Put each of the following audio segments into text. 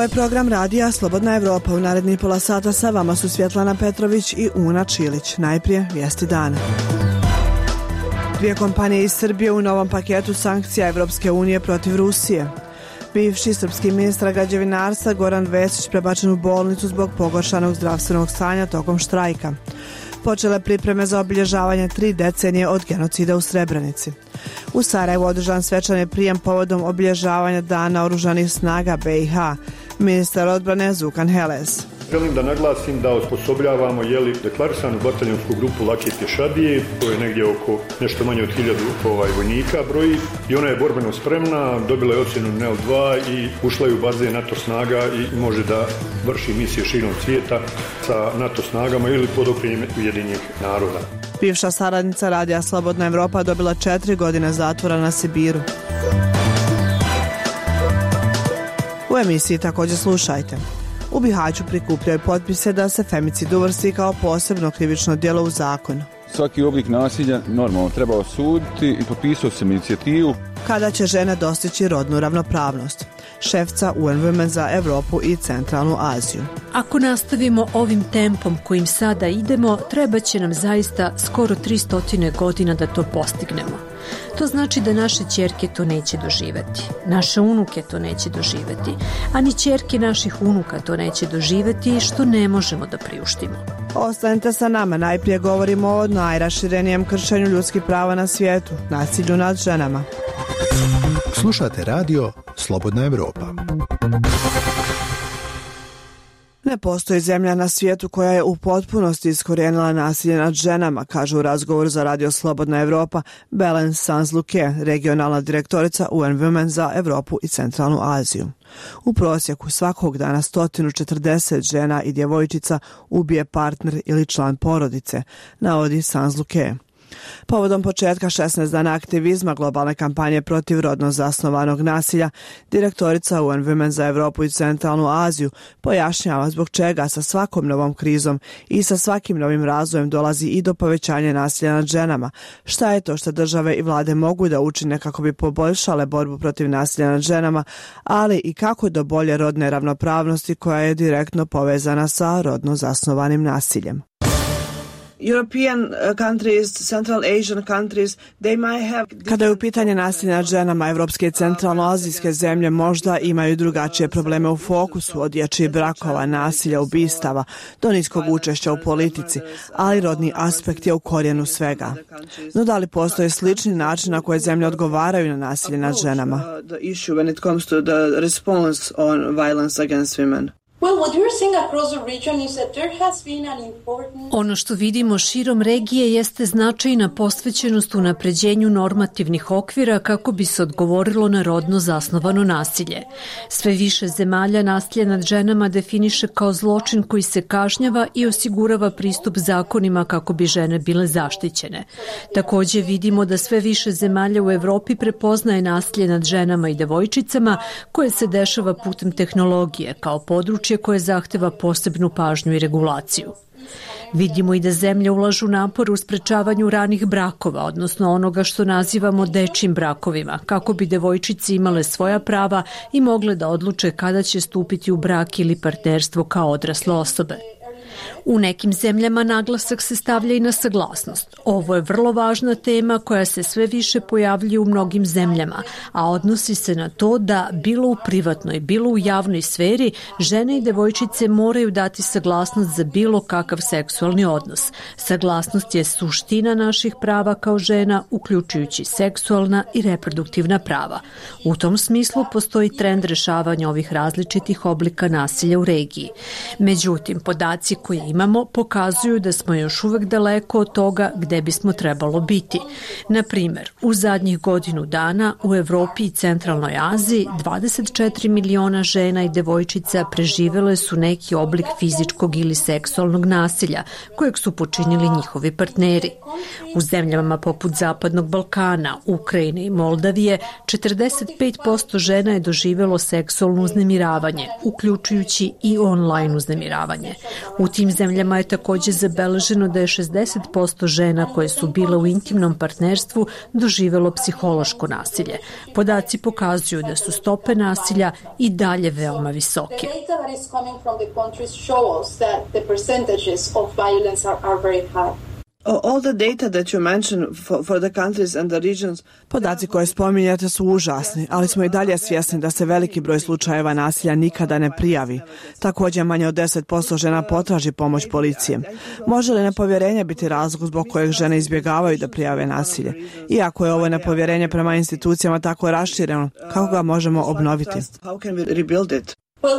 je program radija Slobodna Evropa. U narednih pola sata sa vama su Svjetlana Petrović i Una Čilić. Najprije vijesti dana. Dvije kompanije iz Srbije u novom paketu sankcija Evropske unije protiv Rusije. Bivši srpski ministar građevinarstva Goran Vesić prebačen u bolnicu zbog pogoršanog zdravstvenog stanja tokom štrajka. Počele pripreme za obilježavanje 3 decenije od genocida u Srebrenici. U Sarajevu održan svečani prijem povodom obilježavanja Dana oružanih snaga BiH. Ministar odbrane Zukan Heles. Želim da naglasim da osposobljavamo deklarisanu bataljonsku grupu lake pješadije, to je negdje oko nešto manje od 1000 vojnika broji, i ona je borbeno spremna, dobila je ocjenu NEL2 i ušla je u baze NATO snaga i može da vrši misije širom svijeta sa NATO snagama ili pod okriljem Ujedinjenih naroda. Bivša saradnica radija Slobodna Evropa dobila 4 godine zatvora na Sibiru. U emisiji također slušajte. U Bihaću prikupljaju potpise da se femicid uvrsti kao posebno krivično djelo u zakon. Svaki oblik nasilja normalno treba osuditi i potpisao sam inicijativu. Kada će žene dostići rodnu ravnopravnost? Šefca UN Women za Evropu i Centralnu Aziju. Ako nastavimo ovim tempom kojim sada idemo, treba će nam zaista skoro 300 godina da to postignemo. To znači da naše ćerke to neće doživjeti, naše unuke to neće doživjeti, a ni ćerke naših unuka to neće doživjeti, što ne možemo da priuštimo. Ostanite sa nama, najprije govorimo o najraširenijem kršenju ljudskih prava na svijetu, nasilju nad ženama. Slušate radio Slobodna Evropa. Ne postoji zemlja na svijetu koja je u potpunosti iskorijenila nasilje nad ženama, kaže u razgovoru za radio Slobodna Evropa Belen Sanz-Luque, regionalna direktorica UN Women za Evropu i Centralnu Aziju. U prosjeku svakog dana 140 žena i djevojčica ubije partner ili član porodice, navodi Sanz-Luque. Povodom početka 16 dana aktivizma globalne kampanje protiv rodno zasnovanog nasilja, direktorica UN Women za Evropu i Centralnu Aziju pojašnjava zbog čega sa svakom novom krizom i sa svakim novim razvojem dolazi i do povećanja nasilja nad ženama. Šta je to što države i vlade mogu da učine kako bi poboljšale borbu protiv nasilja nad ženama, ali i kako do bolje rodne ravnopravnosti koja je direktno povezana sa rodno zasnovanim nasiljem. European countries, Central Asian countries, they might have... Kada je u pitanje nasilja nad ženama, evropske i centralnoazijske zemlje možda imaju drugačije probleme u fokusu, od dječjih brakova, nasilja, ubistava, do niskog učešća u politici, ali rodni aspekt je u korijenu svega. No da li postoje slični način na koje zemlje odgovaraju na nasilje nad ženama? Ono što vidimo širom regije jeste značajna posvećenost unapređenju normativnih okvira kako bi se odgovorilo na rodno zasnovano nasilje. Sve više zemalja nasilje nad ženama definiše kao zločin koji se kažnjava i osigurava pristup zakonima kako bi žene bile zaštićene. Također vidimo da sve više zemalja u Evropi prepoznaje nasilje nad ženama i devojčicama koje se dešava putem tehnologije kao područje koje zahteva posebnu pažnju i regulaciju. Vidimo i da zemlje ulažu napor u sprečavanju ranih brakova, odnosno onoga što nazivamo dečjim brakovima, kako bi devojčice imale svoja prava i mogle da odluče kada će stupiti u brak ili partnerstvo kao odrasle osobe. U nekim zemljama naglasak se stavlja i na saglasnost. Ovo je vrlo važna tema koja se sve više pojavljuje u mnogim zemljama, a odnosi se na to da bilo u privatnoj, bilo u javnoj sferi, žene i devojčice moraju dati saglasnost za bilo kakav seksualni odnos. Saglasnost je suština naših prava kao žena, uključujući seksualna i reproduktivna prava. U tom smislu postoji trend rešavanja ovih različitih oblika nasilja u regiji. Međutim, podaci koje imamo pokazuju da smo još uvek daleko od toga gde bismo trebalo biti. Na primjer, u zadnjih godinu dana u Evropi i Centralnoj Aziji 24 miliona žena i devojčica preživele su neki oblik fizičkog ili seksualnog nasilja kojeg su počinili njihovi partneri. U zemljama poput Zapadnog Balkana, Ukrajine i Moldavije 45% žena je doživelo seksualno uznemiravanje, uključujući i online uznemiravanje. U tim zemljama je takođe zabeleženo da je 60% žena koje su bile u intimnom partnerstvu doživelo psihološko nasilje. Podaci pokazuju da su stope nasilja i dalje veoma visoke. All the data that you mentioned for the countries and the regions. Podaci koje spominjate su užasni, ali smo i dalje svjesni da se veliki broj slučajeva nasilja nikada ne prijavi. Također manje od 10% žena potraži pomoć policije. Može li nepovjerenje biti razlog zbog kojeg žene izbjegavaju da prijave nasilje? Iako je ovo nepovjerenje prema institucijama tako rašireno, kako ga možemo obnoviti? How can we rebuild it?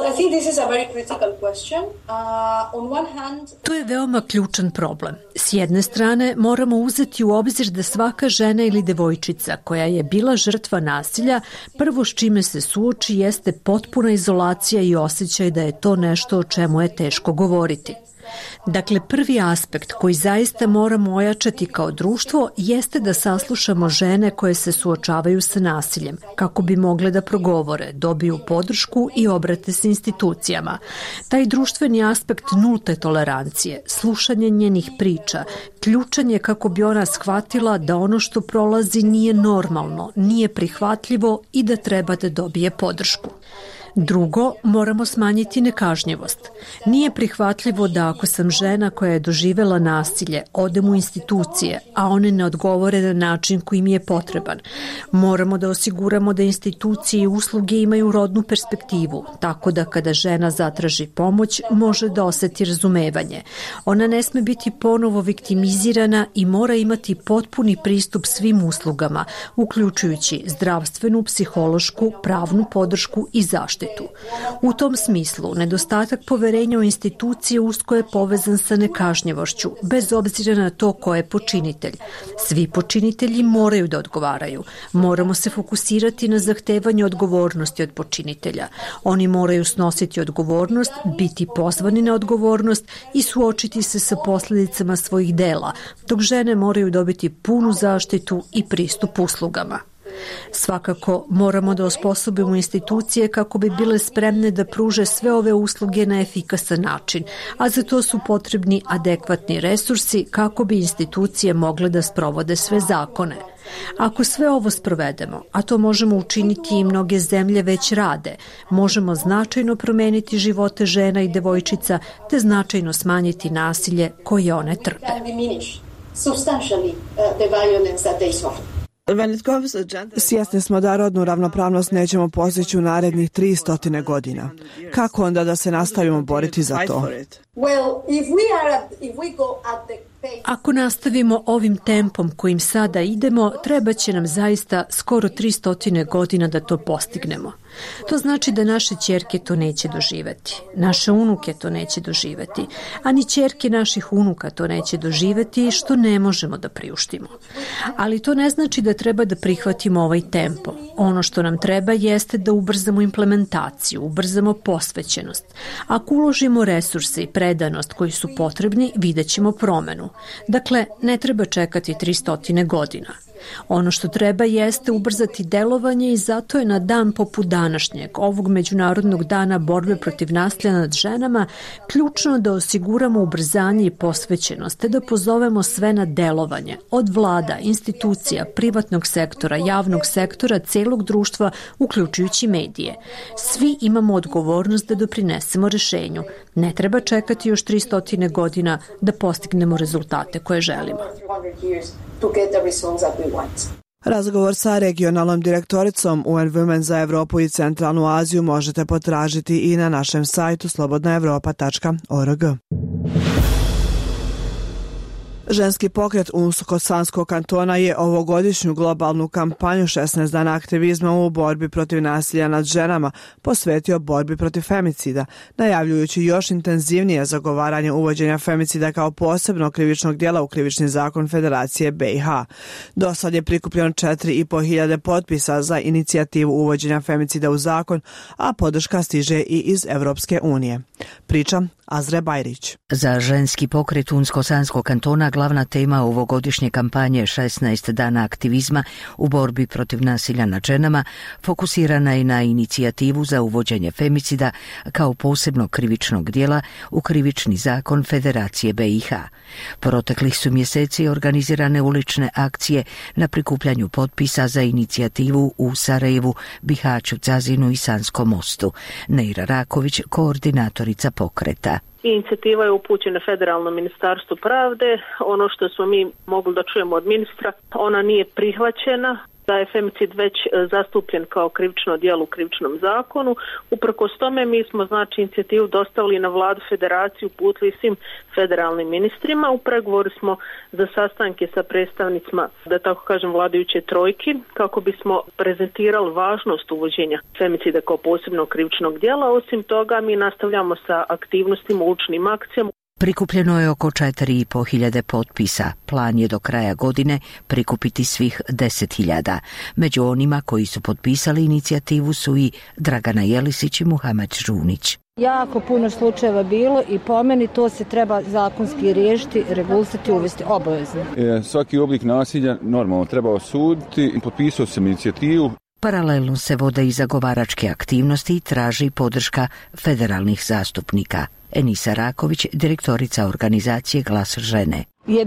To je veoma ključan problem. S jedne strane, moramo uzeti u obzir da svaka žena ili devojčica koja je bila žrtva nasilja, prvo s čime se suoči jeste potpuna izolacija i osjećaj da je to nešto o čemu je teško govoriti. Dakle, prvi aspekt koji zaista moramo ojačati kao društvo jeste da saslušamo žene koje se suočavaju sa nasiljem, kako bi mogle da progovore, dobiju podršku i obrate se institucijama. Taj društveni aspekt nulte tolerancije, slušanje njenih priča, ključan je kako bi ona shvatila da ono što prolazi nije normalno, nije prihvatljivo i da treba da dobije podršku. Drugo, moramo smanjiti nekažnjivost. Nije prihvatljivo da ako sam žena koja je doživela nasilje, odem u institucije, a one ne odgovore na način koji mi je potreban. Moramo da osiguramo da institucije i usluge imaju rodnu perspektivu, tako da kada žena zatraži pomoć, može da oseti razumevanje. Ona ne sme biti ponovo viktimizirana i mora imati potpuni pristup svim uslugama, uključujući zdravstvenu, psihološku, pravnu podršku i zaštitu. U tom smislu, nedostatak poverenja u institucije usko je povezan sa nekažnjivošću, bez obzira na to ko je počinitelj. Svi počinitelji moraju da odgovaraju. Moramo se fokusirati na zahtevanje odgovornosti od počinitelja. Oni moraju snositi odgovornost, biti pozvani na odgovornost i suočiti se sa posljedicama svojih dela, dok žene moraju dobiti punu zaštitu i pristup uslugama. Svakako moramo da osposobimo institucije kako bi bile spremne da pruže sve ove usluge na efikasan način, a za to su potrebni adekvatni resursi kako bi institucije mogle da sprovode sve zakone. Ako sve ovo sprovedemo, a to možemo učiniti i mnoge zemlje već rade, možemo značajno promeniti živote žena i devojčica te značajno smanjiti nasilje koje one trpe. Svjesni smo da rodnu ravnopravnost nećemo postići u narednih 300 godina. Kako onda da se nastavimo boriti za to? Ako nastavimo ovim tempom kojim sada idemo, treba će nam zaista skoro 300 godina da to postignemo. To znači da naše ćerke to neće doživeti, naše unuke to neće doživeti, a ni ćerke naših unuka to neće doživeti, što ne možemo da priuštimo. Ali to ne znači da treba da prihvatimo ovaj tempo. Ono što nam treba jeste da ubrzamo implementaciju, ubrzamo posvećenost. Ako uložimo resurse i predanost koji su potrebni, vidjet ćemo promenu. Dakle, ne treba čekati 300 godina. Ono što treba jeste ubrzati delovanje i zato je na dan poput današnjeg, ovog Međunarodnog dana borbe protiv nasilja nad ženama, ključno da osiguramo ubrzanje i posvećenost, te da pozovemo sve na delovanje, od vlada, institucija, privatnog sektora, javnog sektora, celog društva, uključujući medije. Svi imamo odgovornost da doprinesemo rešenju. Ne treba čekati još 300 godina da postignemo rezultate koje želimo. Razgovor sa regionalnom direktoricom UN Women za Evropu i Centralnu Aziju možete potražiti i na našem sajtu slobodnaevropa.org. Ženski pokret Unsko-Sanskog kantona je ovogodišnju globalnu kampanju 16 dana aktivizma u borbi protiv nasilja nad ženama posvetio borbi protiv femicida, najavljujući još intenzivnije zagovaranje uvođenja femicida kao posebnog krivičnog djela u krivični zakon Federacije BiH. Do sad je prikupljeno 4.500 potpisa za inicijativu uvođenja femicida u zakon, a podrška stiže i iz Evropske unije. Priča Azra Bajrić. Za ženski pokret Unsko-Sanskog kantona glavna tema ovogodišnje kampanje 16 dana aktivizma u borbi protiv nasilja nad ženama fokusirana je na inicijativu za uvođenje femicida kao posebnog krivičnog djela u krivični zakon Federacije BiH. Proteklih su mjeseci organizirane ulične akcije na prikupljanju potpisa za inicijativu u Sarajevu, Bihaću, Cazinu i Sanskom Mostu. Neira Raković, koordinatorica pokreta. Inicijativa je upućena Federalnom ministarstvu pravde. Ono što smo mi mogli da čujemo od ministra, ona nije prihvaćena, da je femicid već zastupljen kao krivično djelo u krivičnom zakonu. Uprkos tome mi smo inicijativu dostavili na vladu federaciju, uputili svim federalnim ministrima. U pregovoru smo za sastanke sa predstavnicima, da tako kažem, vladajuće trojki, kako bismo prezentirali važnost uvođenja femicida kao posebnog krivičnog djela. Osim toga mi nastavljamo sa aktivnostima, uličnim akcijama. Prikupljeno je oko 4.500 potpisa. Plan je do kraja godine prikupiti svih 10.000. Među onima koji su potpisali inicijativu su i Dragana Jelisić i Muhamed Žunić. Jako puno slučajeva bilo i po meni to se treba zakonski riješiti, regulisati, uvesti obavezno. Svaki oblik nasilja normalno treba osuditi i potpisao sam inicijativu. Paralelno se vode i zagovaračke aktivnosti i traži podrška federalnih zastupnika. Enisa Raković, direktorica organizacije Glas žene.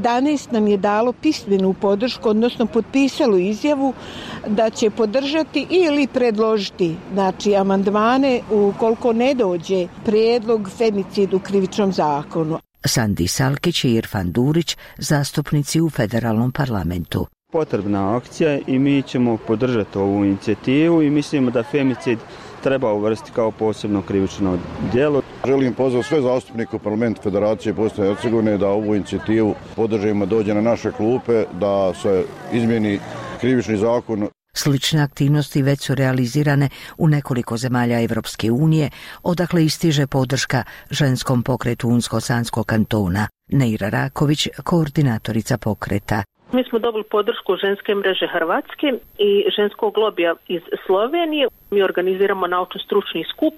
11 nam je dalo pismenu podršku, odnosno potpisalo izjavu da će podržati ili predložiti, amandmane ukoliko ne dođe prijedlog femicid u krivičnom zakonu. Sandi Salkić i Irfan Durić, zastupnici u federalnom parlamentu. Potrebna akcija i mi ćemo podržati ovu inicijativu i mislimo da femicid treba uvrstiti kao posebno krivično djelo. Želim pozvati sve zastupnike u parlamentu Federacije Bosne i Hercegovine da ovu inicijativu podržimo, dođe na naše klupe, da se izmijeni krivični zakon. Slične aktivnosti već su realizirane u nekoliko zemalja Evropske unije, odakle istiže podrška ženskom pokretu Unsko-Sanskog kantona. Neira Raković, koordinatorica pokreta. Mi smo dobili podršku ženske mreže Hrvatske i ženskog lobija iz Slovenije. Mi organiziramo naučno-stručni skup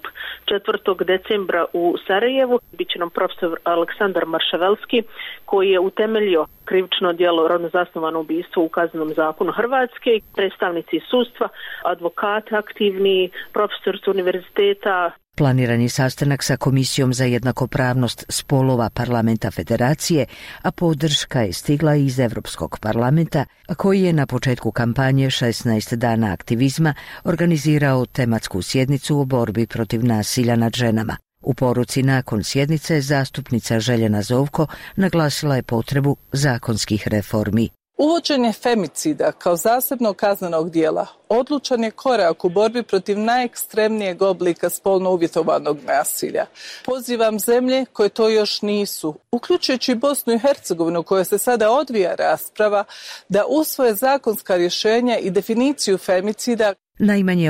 4. decembra u Sarajevu. Biće nam profesor Aleksandar Maršavelski, koji je utemeljio krivično djelo rodno zasnovano ubistvo u Kaznenom zakonu Hrvatske, predstavnici sudstva, advokati aktivni, profesor s univerziteta. Planiran je sastanak sa Komisijom za jednakopravnost spolova Parlamenta Federacije, a podrška je stigla iz Europskog parlamenta, koji je na početku kampanje 16 dana aktivizma organizirao tematsku sjednicu o borbi protiv nasilja nad ženama. U poruci nakon sjednice zastupnica Željena Zovko naglasila je potrebu zakonskih reformi. Uvođenje femicida kao zasebnog kaznenog djela odlučan je korak u borbi protiv najekstremnijeg oblika spolno uvjetovanog nasilja. Pozivam zemlje koje to još nisu, uključujući Bosnu i Hercegovinu, u kojoj se sada odvija rasprava, da usvoje zakonska rješenja i definiciju femicida. Najmanje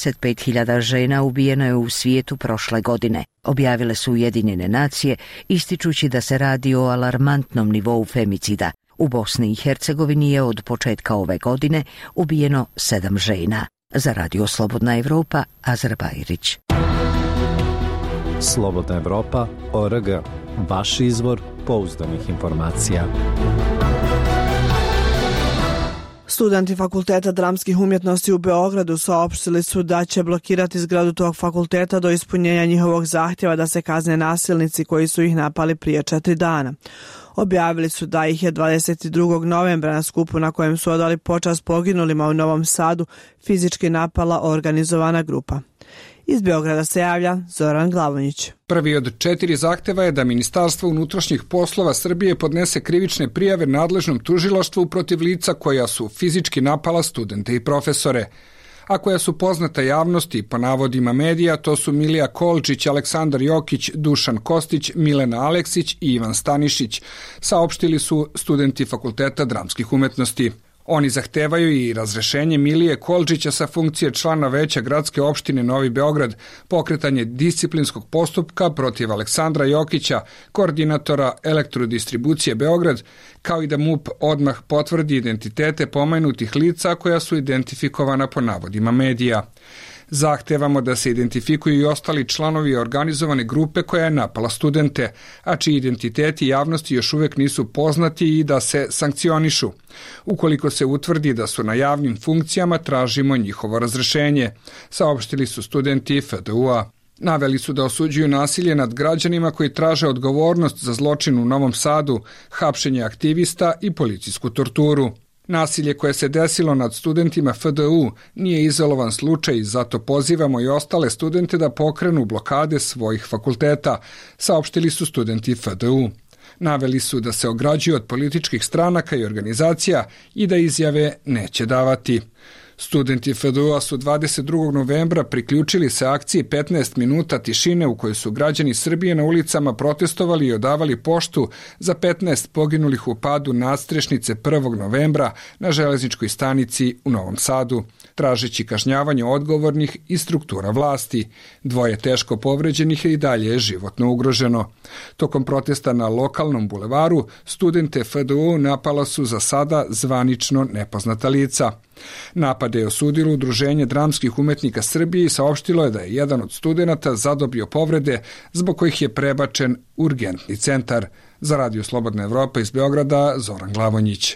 85.000 žena ubijeno je u svijetu prošle godine. Objavile su Ujedinjene nacije, ističući da se radi o alarmantnom nivou femicida. U Bosni i Hercegovini je od početka ove godine ubijeno 7 žena. Za Radio Slobodna Evropa, Azra Bajrić. Slobodna Evropa.org. Vaš izvor pouzdanih informacija. Studenti Fakulteta dramskih umjetnosti u Beogradu saopštili su da će blokirati zgradu tog fakulteta do ispunjenja njihovog zahtjeva da se kazne nasilnici koji su ih napali prije 4 dana. Objavili su da ih je 22. novembra na skupu na kojem su odali počast poginulima u Novom Sadu fizički napala organizovana grupa. Iz Beograda se javlja Zoran Glavonjić. Prvi od 4 zahtjeva je da Ministarstvo unutrašnjih poslova Srbije podnese krivične prijave nadležnom tužilaštvu protiv lica koja su fizički napala studente i profesore, a koja su poznata javnosti. Po navodima medija to su Milija Kolčić, Aleksandar Jokić, Dušan Kostić, Milena Aleksić i Ivan Stanišić, saopštili su studenti Fakulteta dramskih umjetnosti. Oni zahtevaju i razrešenje Milije Kolčića sa funkcije člana veća gradske opštine Novi Beograd, pokretanje disciplinskog postupka protiv Aleksandra Jokića, koordinatora Elektrodistribucije Beograd, kao i da MUP odmah potvrdi identitete pomenutih lica koja su identifikovana po navodima medija. Zahtevamo da se identifikuju i ostali članovi organizovane grupe koja je napala studente, a čiji identiteti javnosti još uvijek nisu poznati i da se sankcionišu. Ukoliko se utvrdi da su na javnim funkcijama, tražimo njihovo razrešenje, saopštili su studenti FDU-a. Naveli su da osuđuju nasilje nad građanima koji traže odgovornost za zločin u Novom Sadu, hapšenje aktivista i policijsku torturu. Nasilje koje se desilo nad studentima FDU nije izolovan slučaj i zato pozivamo i ostale studente da pokrenu blokade svojih fakulteta, saopštili su studenti FDU. Naveli su da se ograđuju od političkih stranaka i organizacija i da izjave neće davati. Studenti FDU-a su 22. novembra priključili se akciji 15 minuta tišine u kojoj su građani Srbije na ulicama protestovali i odavali poštu za 15 poginulih u padu nadstrešnice 1. novembra na železničkoj stanici u Novom Sadu, tražeći kažnjavanje odgovornih i struktura vlasti. 2 teško povređenih i dalje je životno ugroženo. Tokom protesta na lokalnom bulevaru studente FDU napala su za sada zvanično nepoznata lica. Napade je osudilo Udruženje dramskih umetnika Srbije i saopštilo je da je jedan od studenata zadobio povrede zbog kojih je prebačen u urgentni centar. Za Radio Slobodna Evropa iz Beograda, Zoran Glavonjić.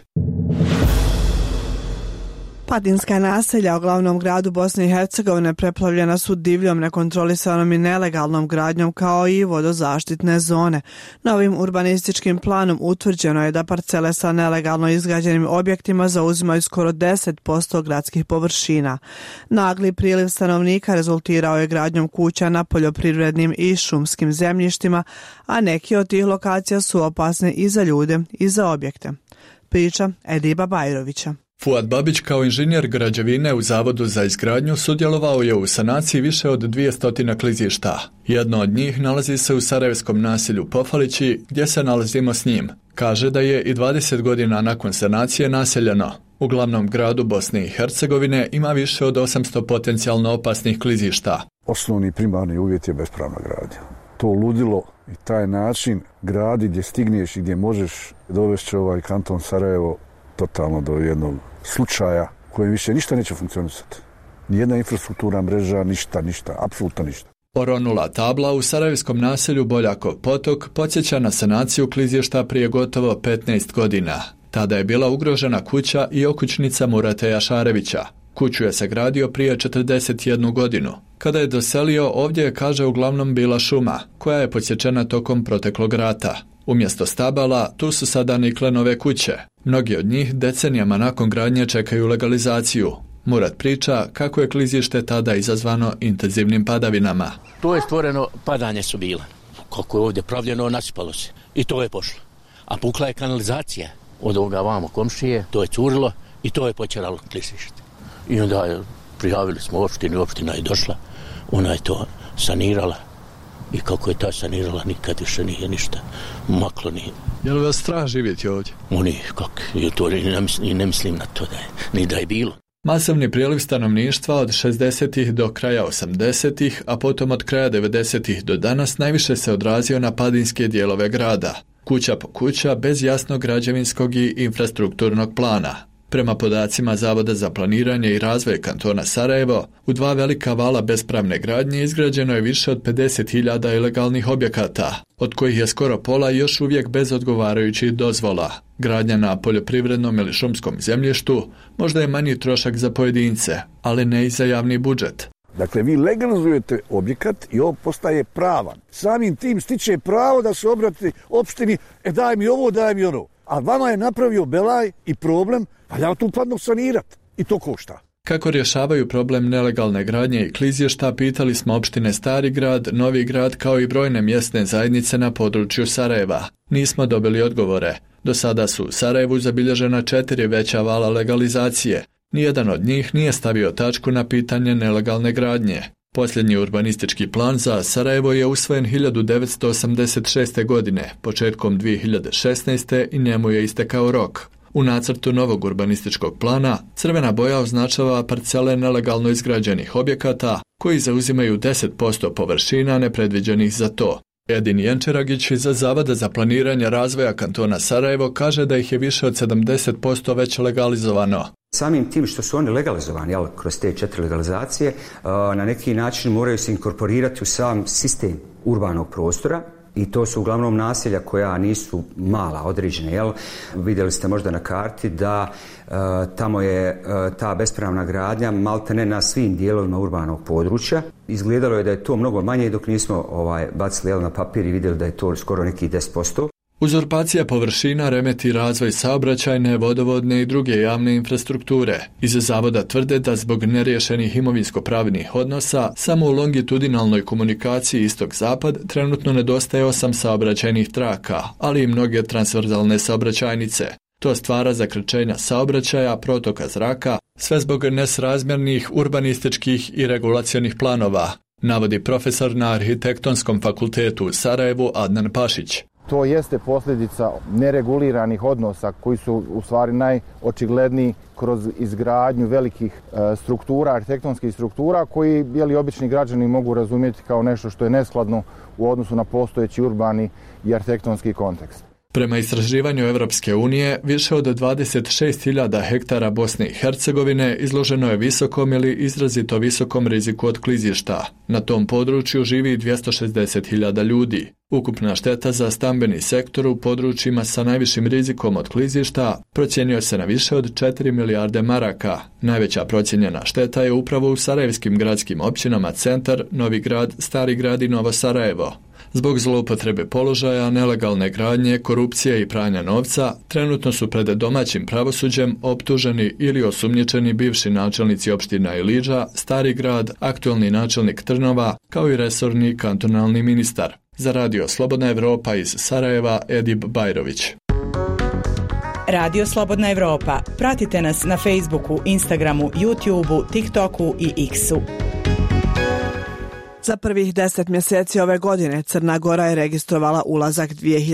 Padinska naselja u glavnom gradu Bosne i Hercegovine preplavljena su divljom, nekontrolisanom i nelegalnom gradnjom kao i vodozaštitne zone. Novim urbanističkim planom utvrđeno je da parcele sa nelegalno izgrađenim objektima zauzimaju skoro 10% gradskih površina. Nagli priliv stanovnika rezultirao je gradnjom kuća na poljoprivrednim i šumskim zemljištima, a neki od tih lokacija su opasne i za ljude i za objekte. Priča Ediba Bajrovića. Fuad Babić kao inženjer građevine u Zavodu za izgradnju sudjelovao je u sanaciji više od 200 klizišta. Jedno od njih nalazi se u sarajevskom naselju Pofalići, gdje se nalazimo s njim. Kaže da je i 20 godina nakon sanacije naseljeno. U glavnom gradu Bosne i Hercegovine ima više od 800 potencijalno opasnih klizišta. Osnovni primarni uvjet je bespravna gradnja. To ludilo i taj način gradi gdje stigneš i gdje možeš dovesti ovaj kanton Sarajevo totalno do jednog slučaja kojem više ništa neće funkcionisati. Nijedna infrastruktura, mreža, ništa, apsolutno ništa. Oronula tabla u sarajevskom naselju Boljakov potok podsjeća na sanaciju klizišta prije gotovo 15 godina. Tada je bila ugrožena kuća i okućnica Murata Jašarevića. Kuću je sagradio prije 41 godinu. Kada je doselio, ovdje je, kaže, uglavnom bila šuma, koja je podsječena tokom proteklog rata. Umjesto stabala, tu su sada nikle nove kuće. Mnogi od njih decenijama nakon gradnje čekaju legalizaciju. Murat priča kako je klizište tada izazvano intenzivnim padavinama. To je stvoreno, padanje su bila. Kako je ovdje pravljeno, nasipalo se. I to je pošlo. A pukla je kanalizacija od ovoga vamo komšije, to je curilo i to je počeralo klizište. I onda prijavili smo opštini, opština je došla, ona je to sanirala. I kako je ta sanirala, nikad više nije ništa maklo nije. Je li vas strah živjeti ovdje? Oni, to ne mislim na to ni da je bilo. Masovni priliv stanovništva od 60-ih do kraja 80-ih, a potom od kraja 90-ih do danas najviše se odrazio na padinske dijelove grada. Kuća po kuća, bez jasnog građevinskog i infrastrukturnog plana. Prema podacima Zavoda za planiranje i razvoj kantona Sarajevo, u 2 velika vala bespravne gradnje izgrađeno je više od 50.000 ilegalnih objekata, od kojih je skoro pola još uvijek bez odgovarajućih dozvola. Gradnja na poljoprivrednom ili šumskom zemljištu možda je manji trošak za pojedince, ali ne i za javni budžet. Dakle, vi legalizujete objekat i on postaje pravan. Samim tim stiče pravo da se obrati opštini, daj mi ovo, daj mi ono. A vama je napravio belaj i problem, a ja tu padno sanirati. I to košta. Kako rješavaju problem nelegalne gradnje i klizišta, pitali smo opštine Stari grad, Novi grad kao i brojne mjesne zajednice na području Sarajeva. Nismo dobili odgovore. Do sada su u Sarajevu zabilježena 4 veća vala legalizacije. Nijedan od njih nije stavio tačku na pitanje nelegalne gradnje. Posljednji urbanistički plan za Sarajevo je usvojen 1986. godine, početkom 2016. i njemu je istekao rok. U nacrtu novog urbanističkog plana crvena boja označava parcele nelegalno izgrađenih objekata koji zauzimaju 10% površina nepredviđenih za to. Edin Jenčeragić iz Zavoda za planiranje razvoja kantona Sarajevo kaže da ih je više od 70% već legalizovano. Samim tim što su oni legalizovani, kroz te 4 legalizacije, na neki način moraju se inkorporirati u sam sistem urbanog prostora i to su uglavnom naselja koja nisu mala, određene. Vidjeli ste možda na karti da tamo je ta bespravna gradnja maltene na svim dijelovima urbanog područja. Izgledalo je da je to mnogo manje dok nismo bacili na papir i vidjeli da je to skoro nekih 10%. Uzurpacija površina remeti razvoj saobraćajne, vodovodne i druge javne infrastrukture. Iz zavoda tvrde da zbog neriješenih imovinsko-pravnih odnosa samo u longitudinalnoj komunikaciji istok-zapad trenutno nedostaje 8 saobraćajnih traka, ali i mnoge transverzalne saobraćajnice. To stvara zakrčenja saobraćaja, protoka zraka, sve zbog nesrazmjernih urbanističkih i regulacionih planova, navodi profesor na Arhitektonskom fakultetu u Sarajevu Adnan Pašić. To jeste posljedica nereguliranih odnosa koji su u stvari najočigledniji kroz izgradnju velikih struktura, arhitektonskih struktura koji obični građani mogu razumjeti kao nešto što je neskladno u odnosu na postojeći urbani i arhitektonski kontekst. Prema istraživanju Evropske unije, više od 26.000 hektara Bosne i Hercegovine izloženo je visokom ili izrazito visokom riziku od klizišta. Na tom području živi 260.000 ljudi. Ukupna šteta za stambeni sektor u područjima sa najvišim rizikom od klizišta procjenjuje se na više od 4 milijarde maraka. Najveća procijenjena šteta je upravo u sarajevskim gradskim općinama Centar, Novi Grad, Stari Grad i Novo Sarajevo. Zbog zloupotrebe položaja, nelegalne gradnje, korupcije i pranja novca, trenutno su pred domaćim pravosuđem optuženi ili osumnjičeni bivši načelnici opština Iliđa, Stari Grad, aktualni načelnik Trnova, kao i resorni kantonalni ministar. Za Radio Slobodna Evropa iz Sarajeva, Edip Bajrović. Radio Slobodna Evropa. Pratite nas na Facebooku, Instagramu, YouTubeu, TikToku i X-u. Za prvih 10 mjeseci ove godine Crna Gora je registrovala ulazak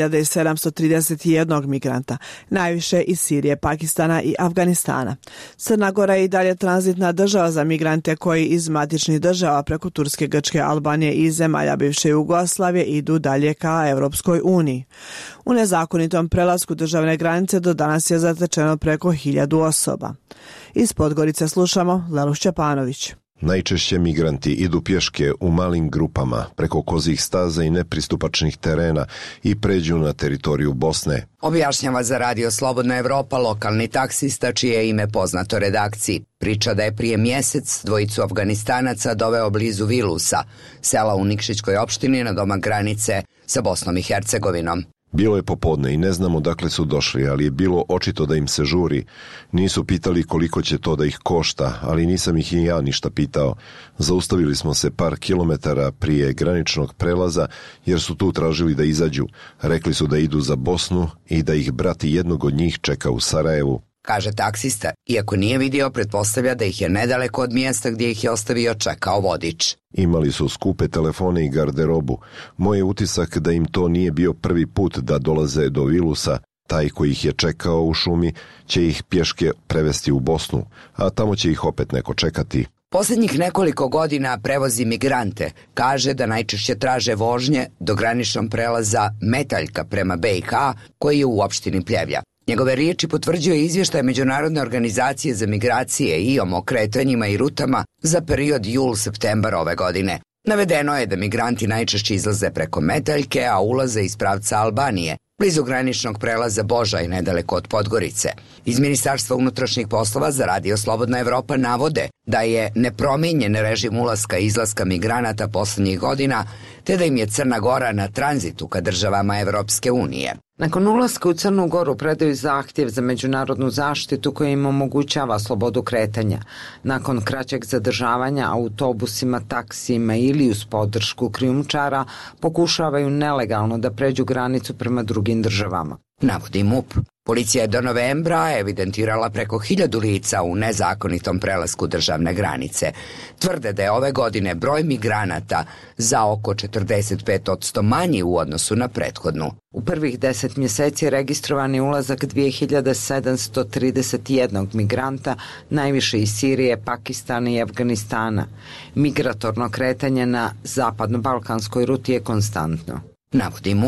2731 migranta, najviše iz Sirije, Pakistana i Afganistana. Crna Gora je i dalje tranzitna država za migrante koji iz matičnih država preko Turske, Grčke, Albanije i zemalja bivše Jugoslavije idu dalje ka Europskoj uniji. U nezakonitom prelasku državne granice do danas je zatečeno preko 1000 osoba. Iz Podgorice slušamo Lelu Šćepanović. Najčešće migranti idu pješke u malim grupama preko kozih staza i nepristupačnih terena i pređu na teritoriju Bosne. Objašnjava za Radio Slobodna Evropa lokalni taksista čije je ime poznato redakciji. Priča da je prije mjesec dvojicu Afganistanaca doveo blizu Vilusa, sela u Nikšićkoj opštini na domak granice sa Bosnom i Hercegovinom. Bilo je popodne i ne znamo dakle su došli, ali je bilo očito da im se žuri. Nisu pitali koliko će to da ih košta, ali nisam ih i ja ništa pitao. Zaustavili smo se par kilometara prije graničnog prelaza jer su tu tražili da izađu. Rekli su da idu za Bosnu i da ih brat jednog od njih čeka u Sarajevu. Kaže taksista, iako nije vidio, pretpostavlja da ih je nedaleko od mjesta gdje ih je ostavio čekao vodič. Imali su skupe telefone i garderobu. Moj je utisak da im to nije bio prvi put da dolaze do Vilusa. Taj koji ih je čekao u šumi će ih pješke prevesti u Bosnu, a tamo će ih opet neko čekati. Posljednjih nekoliko godina prevozi migrante. Kaže da najčešće traže vožnje do graničnog prelaza Metaljka prema BiH, koji je u opštini Pljevlja. Njegove riječi potvrđuje izvještaj Međunarodne organizacije za migracije IOM o kretanjima i rutama za period jul-septembar ove godine. Navedeno je da migranti najčešće izlaze preko Metaljke, a ulaze iz pravca Albanije, blizu graničnog prelaza Božaj, nedaleko od Podgorice. Iz Ministarstva unutrašnjih poslova za Radio Slobodna Evropa navode da je nepromijenjen režim ulaska i izlaska migranata posljednjih godina, te da im je Crna Gora na tranzitu ka državama Evropske unije. Nakon ulaska u Crnu Goru predaju zahtjev za međunarodnu zaštitu koja im omogućava slobodu kretanja. Nakon kraćeg zadržavanja autobusima, taksijima ili uz podršku krijumčara pokušavaju nelegalno da pređu granicu prema drugim državama. Navodi MUP. Policija je do novembra evidentirala preko 1000 lica u nezakonitom prelasku državne granice. Tvrde da je ove godine broj migranata za oko 45% manji u odnosu na prethodnu. U prvih 10 mjeseci registrovan je ulazak 2731 migranta, najviše iz Sirije, Pakistana i Afganistana. Migratorno kretanje na zapadno-balkanskoj ruti je konstantno. Navodi MUP.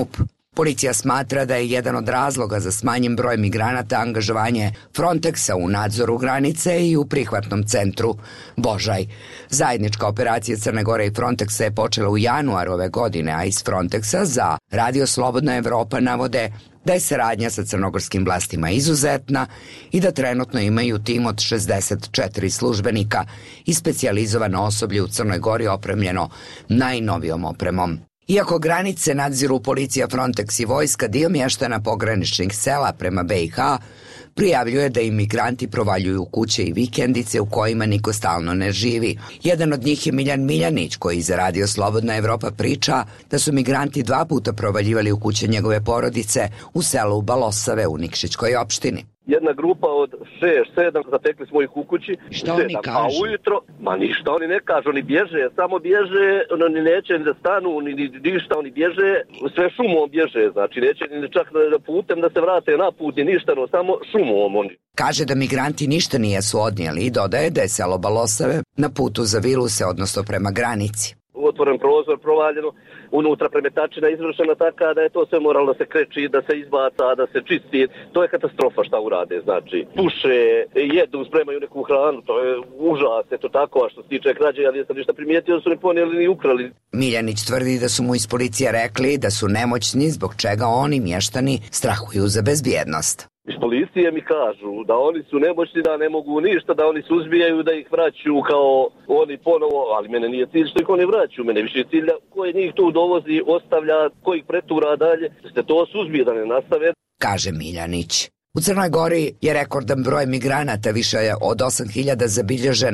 Policija smatra da je jedan od razloga za smanjen broj migranata angažovanje Frontexa u nadzoru granice i u prihvatnom centru Božaj. Zajednička operacija Crne Gore i Frontexa je počela u januaru ove godine, a iz Frontexa za Radio Slobodna Evropa navode da je saradnja sa crnogorskim vlastima izuzetna i da trenutno imaju tim od 64 službenika i specijalizovano osoblje u Crnoj Gori opremljeno najnovijom opremom. Iako granice nadziru policija, Frontex i vojska, dio mještana pograničnih sela prema BiH prijavljuje da imigranti provaljuju kuće i vikendice u kojima niko stalno ne živi. Jedan od njih je Miljan Miljanić, koji za Radio Slobodna Evropa priča da su migranti 2 puta provaljivali u kuće njegove porodice u selu Balosave u Nikšićkoj opštini. Jedna grupa od 6-7 zatekli smo ih u kući. Šta oni kažu? A ujutro, ništa oni ne kažu, oni bježe, samo bježe, oni neće ni da stanu, ni ništa, oni bježe, sve šumom bježe, znači neće ni čak da putem da se vrate na put, ni ništa, no samo šumom oni. Kaže da migranti ništa nijesu odnijeli i dodaje da je selo Balosave na putu za Viluse, odnosno prema granici. Otvoren prozor, provaljeno, unutra premetačina izvršena taka da je to sve moralo da se kreči, da se izbaca, da se čisti. To je katastrofa šta urade, znači. Puše, jedu, spremaju neku hranu, to je užas, eto tako, a što se tiče krađe, ali nisam ništa primijetio da su ne ponijeli ni ukrali. Miljanić tvrdi da su mu iz policije rekli da su nemoćni, zbog čega oni, mještani, strahuju za bezbjednost. Iz policije mi kažu da oni su nemoćni, da ne mogu ništa, da oni suzbijaju, da ih vraćaju kao oni ponovo, ali mene nije cilj što ih oni vraćaju, mene više cilj koje njih tu dovozi, ostavlja, koji ih pretura dalje, da se to suzbije, da ne nastave. Kaže Miljanić. U Crnoj Gori je rekordan broj migranata, više je od 8.000 zabilježen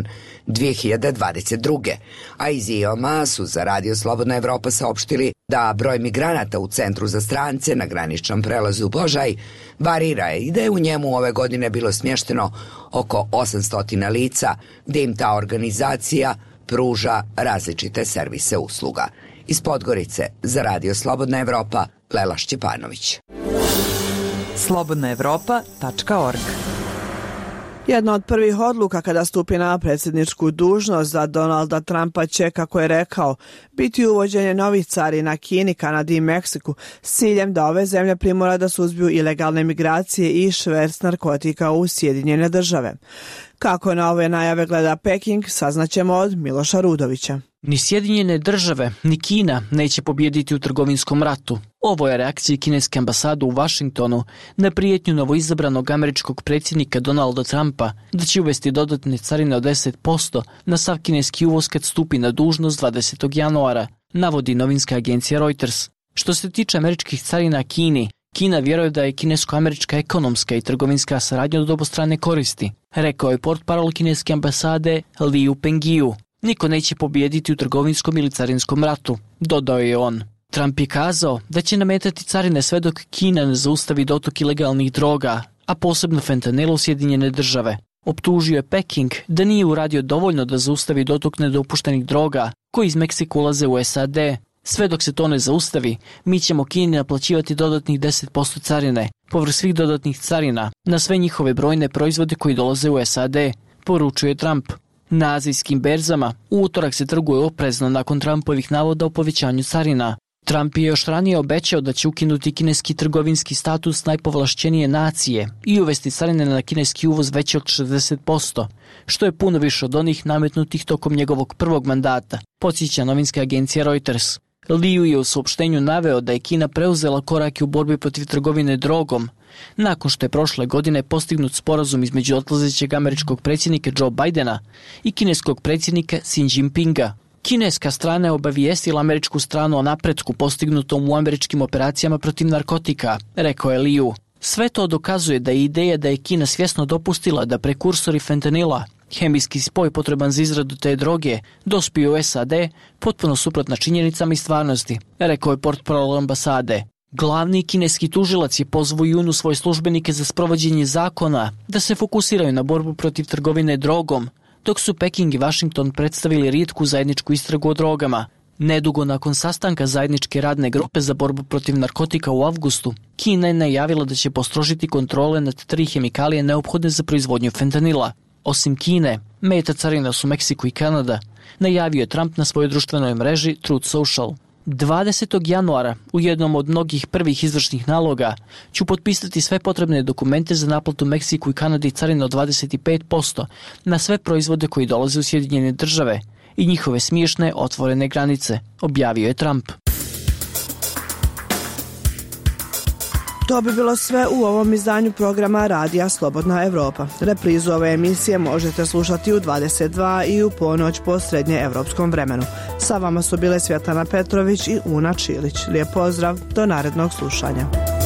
2022. A iz IOM-a su za Radio Slobodna Evropa saopštili da broj migranata u centru za strance na graničnom prelazu Božaj varira i da je u njemu ove godine bilo smješteno oko 800 lica, gdje im ta organizacija pruža različite servise usluga. Iz Podgorice za Radio Slobodna Evropa, Lela Šćepanović. slobodnaevropa.org. Jedna od prvih odluka kada stupi na predsjedničku dužnost za Donalda Trumpa će, kako je rekao, biti uvođenje novih carina Kini, Kanadi i Meksiku s ciljem da ove zemlje primora da suzbiju ilegalne migracije i šverc narkotika u Sjedinjene države. Kako na ove najave gleda Peking, saznaćemo od Miloša Rudovića. Ni Sjedinjene države, ni Kina neće pobijediti u trgovinskom ratu. Ovo je reakcija kineske ambasade u Vašingtonu na prijetnju novoizabranog američkog predsjednika Donalda Trumpa da će uvesti dodatne carine od 10% na sav kineski uvoz kad stupi na dužnost 20. januara, navodi novinska agencija Reuters. Što se tiče američkih carina Kini, Kina vjeruje da je kinesko-američka ekonomska i trgovinska saradnja od obostrane koristi, rekao je portparol kineske ambasade Liu Pengiju. Niko neće pobijediti u trgovinskom ili carinskom ratu, dodao je on. Trump je kazao da će nametati carine sve dok Kina ne zaustavi dotok ilegalnih droga, a posebno fentanila u Sjedinjene države. Optužio je Peking da nije uradio dovoljno da zaustavi dotok nedopuštenih droga koji iz Meksika ulaze u SAD. Sve dok se to ne zaustavi, mi ćemo Kini naplaćivati dodatnih 10% carine, povrh svih dodatnih carina, na sve njihove brojne proizvode koji dolaze u SAD, poručuje Trump. Na azijskim berzama u utorak se trguje oprezno nakon Trumpovih navoda o povećanju carina. Trump je još ranije obećao da će ukinuti kineski trgovinski status najpovlašćenije nacije i uvesti carine na kineski uvoz veće od 60%, što je puno više od onih nametnutih tokom njegovog prvog mandata, podsjeća novinska agencija Reuters. Liu je u saopštenju naveo da je Kina preuzela korake u borbi protiv trgovine drogom, nakon što je prošle godine postignut sporazum između odlazećeg američkog predsjednika Joe Bidena i kineskog predsjednika Xi Jinpinga. Kineska strana je obavijestila američku stranu o napretku postignutom u američkim operacijama protiv narkotika, rekao je Liu. Sve to dokazuje da je ideja da je Kina svjesno dopustila da prekursori fentanila, hemijski spoj potreban za izradu te droge, dospiju u SAD, potpuno suprotna činjenicama i stvarnosti, rekao je portparol ambasade. Glavni kineski tužilac je pozvao u junu svoje službenike za sprovođenje zakona da se fokusiraju na borbu protiv trgovine drogom, dok su Peking i Washington predstavili rijetku zajedničku istragu o drogama. Nedugo nakon sastanka zajedničke radne grupe za borbu protiv narkotika u avgustu, Kina je najavila da će postrožiti kontrole nad 3 hemikalije neophodne za proizvodnju fentanila. Osim Kine, meta carina su Meksiko i Kanada, najavio je Trump na svojoj društvenoj mreži Truth Social. 20. januara, u jednom od mnogih prvih izvršnih naloga, ću potpisati sve potrebne dokumente za naplatu Meksiku i Kanadi carine od 25% na sve proizvode koji dolaze u Sjedinjene države i njihove smiješne otvorene granice, objavio je Trump. To bi bilo sve u ovom izdanju programa Radija Slobodna Evropa. Reprizu ove emisije možete slušati u 22 i u ponoć po srednjeevropskom vremenu. Sa vama su bile Svjetlana Petrović i Una Čilić. Lijep pozdrav, do narednog slušanja.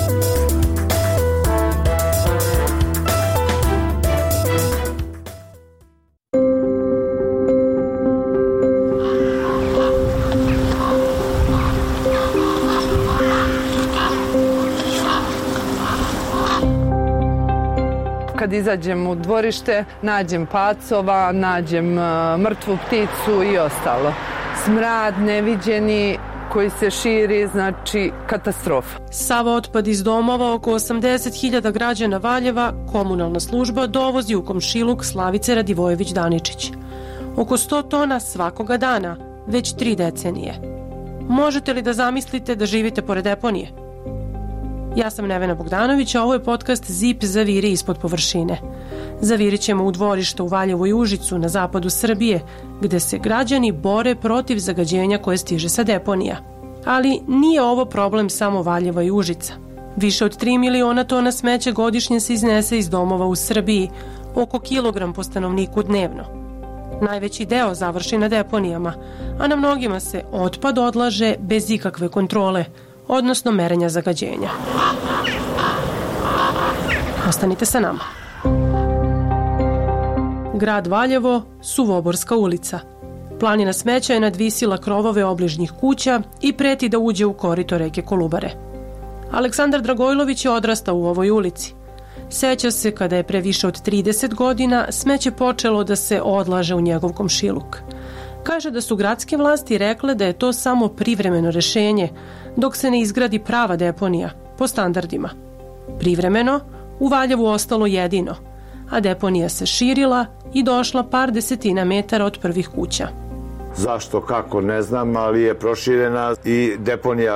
Kad izađem u dvorište, nađem pacova, nađem mrtvu pticu i ostalo. Smrad neviđeni koji se širi, znači katastrofa. Sav otpad iz domova oko 80.000 građana Valjeva komunalna služba dovozi u komšiluk Slavice Radivojević-Daničić. Oko 100 tona svakoga dana, već 3 decenije. Možete li da zamislite da živite pored deponije? Ja sam Nevena Bogdanović, a ovo je podcast ZIP Zaviri ispod površine. Zavirit ćemo u dvorište u Valjevu i Užicu na zapadu Srbije, gde se građani bore protiv zagađenja koje stiže sa deponija. Ali nije ovo problem samo Valjeva i Užica. Više od 3 miliona tona smeća godišnje se iznese iz domova u Srbiji, oko kilogram po stanovniku dnevno. Najveći deo završi na deponijama, a na mnogima se otpad odlaže bez ikakve kontrole, odnosno merenja zagađenja. Ostanite sa nama. Grad Valjevo, Suvoborska ulica. Planina smeća je nadvisila krovove obližnjih kuća i preti da uđe u korito reke Kolubare. Aleksandar Dragojlović je odrastao u ovoj ulici. Seća se kada je pre više od 30 godina smeće počelo da se odlaže u njegov komšiluk. Kaže da su gradske vlasti rekle da je to samo privremeno rešenje, dok se ne izgradi prava deponija, po standardima. Privremeno, u Valjevu ostalo jedino, a deponija se širila i došla par desetina metara od prvih kuća. Zašto, kako, ne znam, ali je proširena i deponija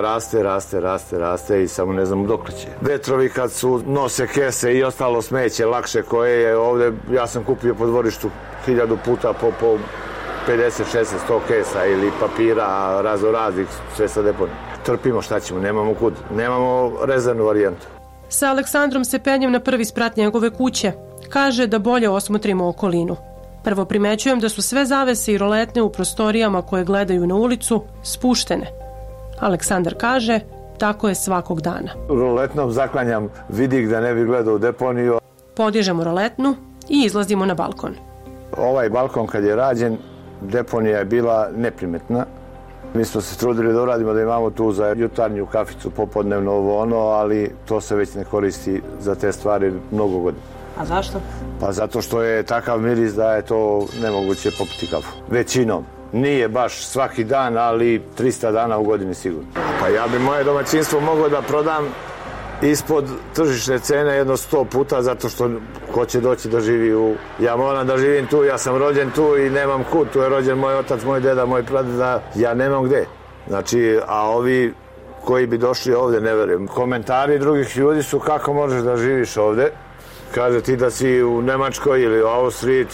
raste i samo ne znam dokle će. Vetrovi kad su nose kese i ostalo smeće lakše koje je ovde, ja sam kupio po dvorištu 1000 puta po 50, 60, 100 kesa ili papira raznih, sve sa deponije. Trpimo, šta ćemo, nemamo kud, nemamo rezervnu varijantu. Sa Aleksandrom se penjem na prvi sprat njegove kuće. Kaže da bolje osmotrimo okolinu. Prvo primećujem da su sve zavese i roletne u prostorijama koje gledaju na ulicu spuštene. Aleksandar kaže, tako je svakog dana. Roletnom zaklanjam vidik da ne bi gledao u deponiju. Podižemo roletnu i izlazimo na balkon. Ovaj balkon kad je rađen, deponija je bila neprimetna. Mi smo se trudili da uradimo da imamo tu za jutarnju kaficu, popodnevno ovo ono, ali to se već ne koristi za te stvari mnogo godina. A zašto? Pa zato što je takav miris da je to nemoguće popiti kafu. Većinom. Nije baš svaki dan, ali 300 dana u godini sigurno. Pa ja bi moje domaćinstvo mogao da prodam ispod tržišne cene jedno 100 puta, zato što ko će doći da živi u... Ja moram da živim tu, ja sam rođen tu i nemam kud. Tu je rođen moj otac, moj deda, moj pradeda. Ja nemam gde. Znači, a ovi koji bi došli ovde, ne verujem. Komentari drugih ljudi su kako možeš da živiš ovde. Kaže ti da si u Nemačkoj ili u Austriji,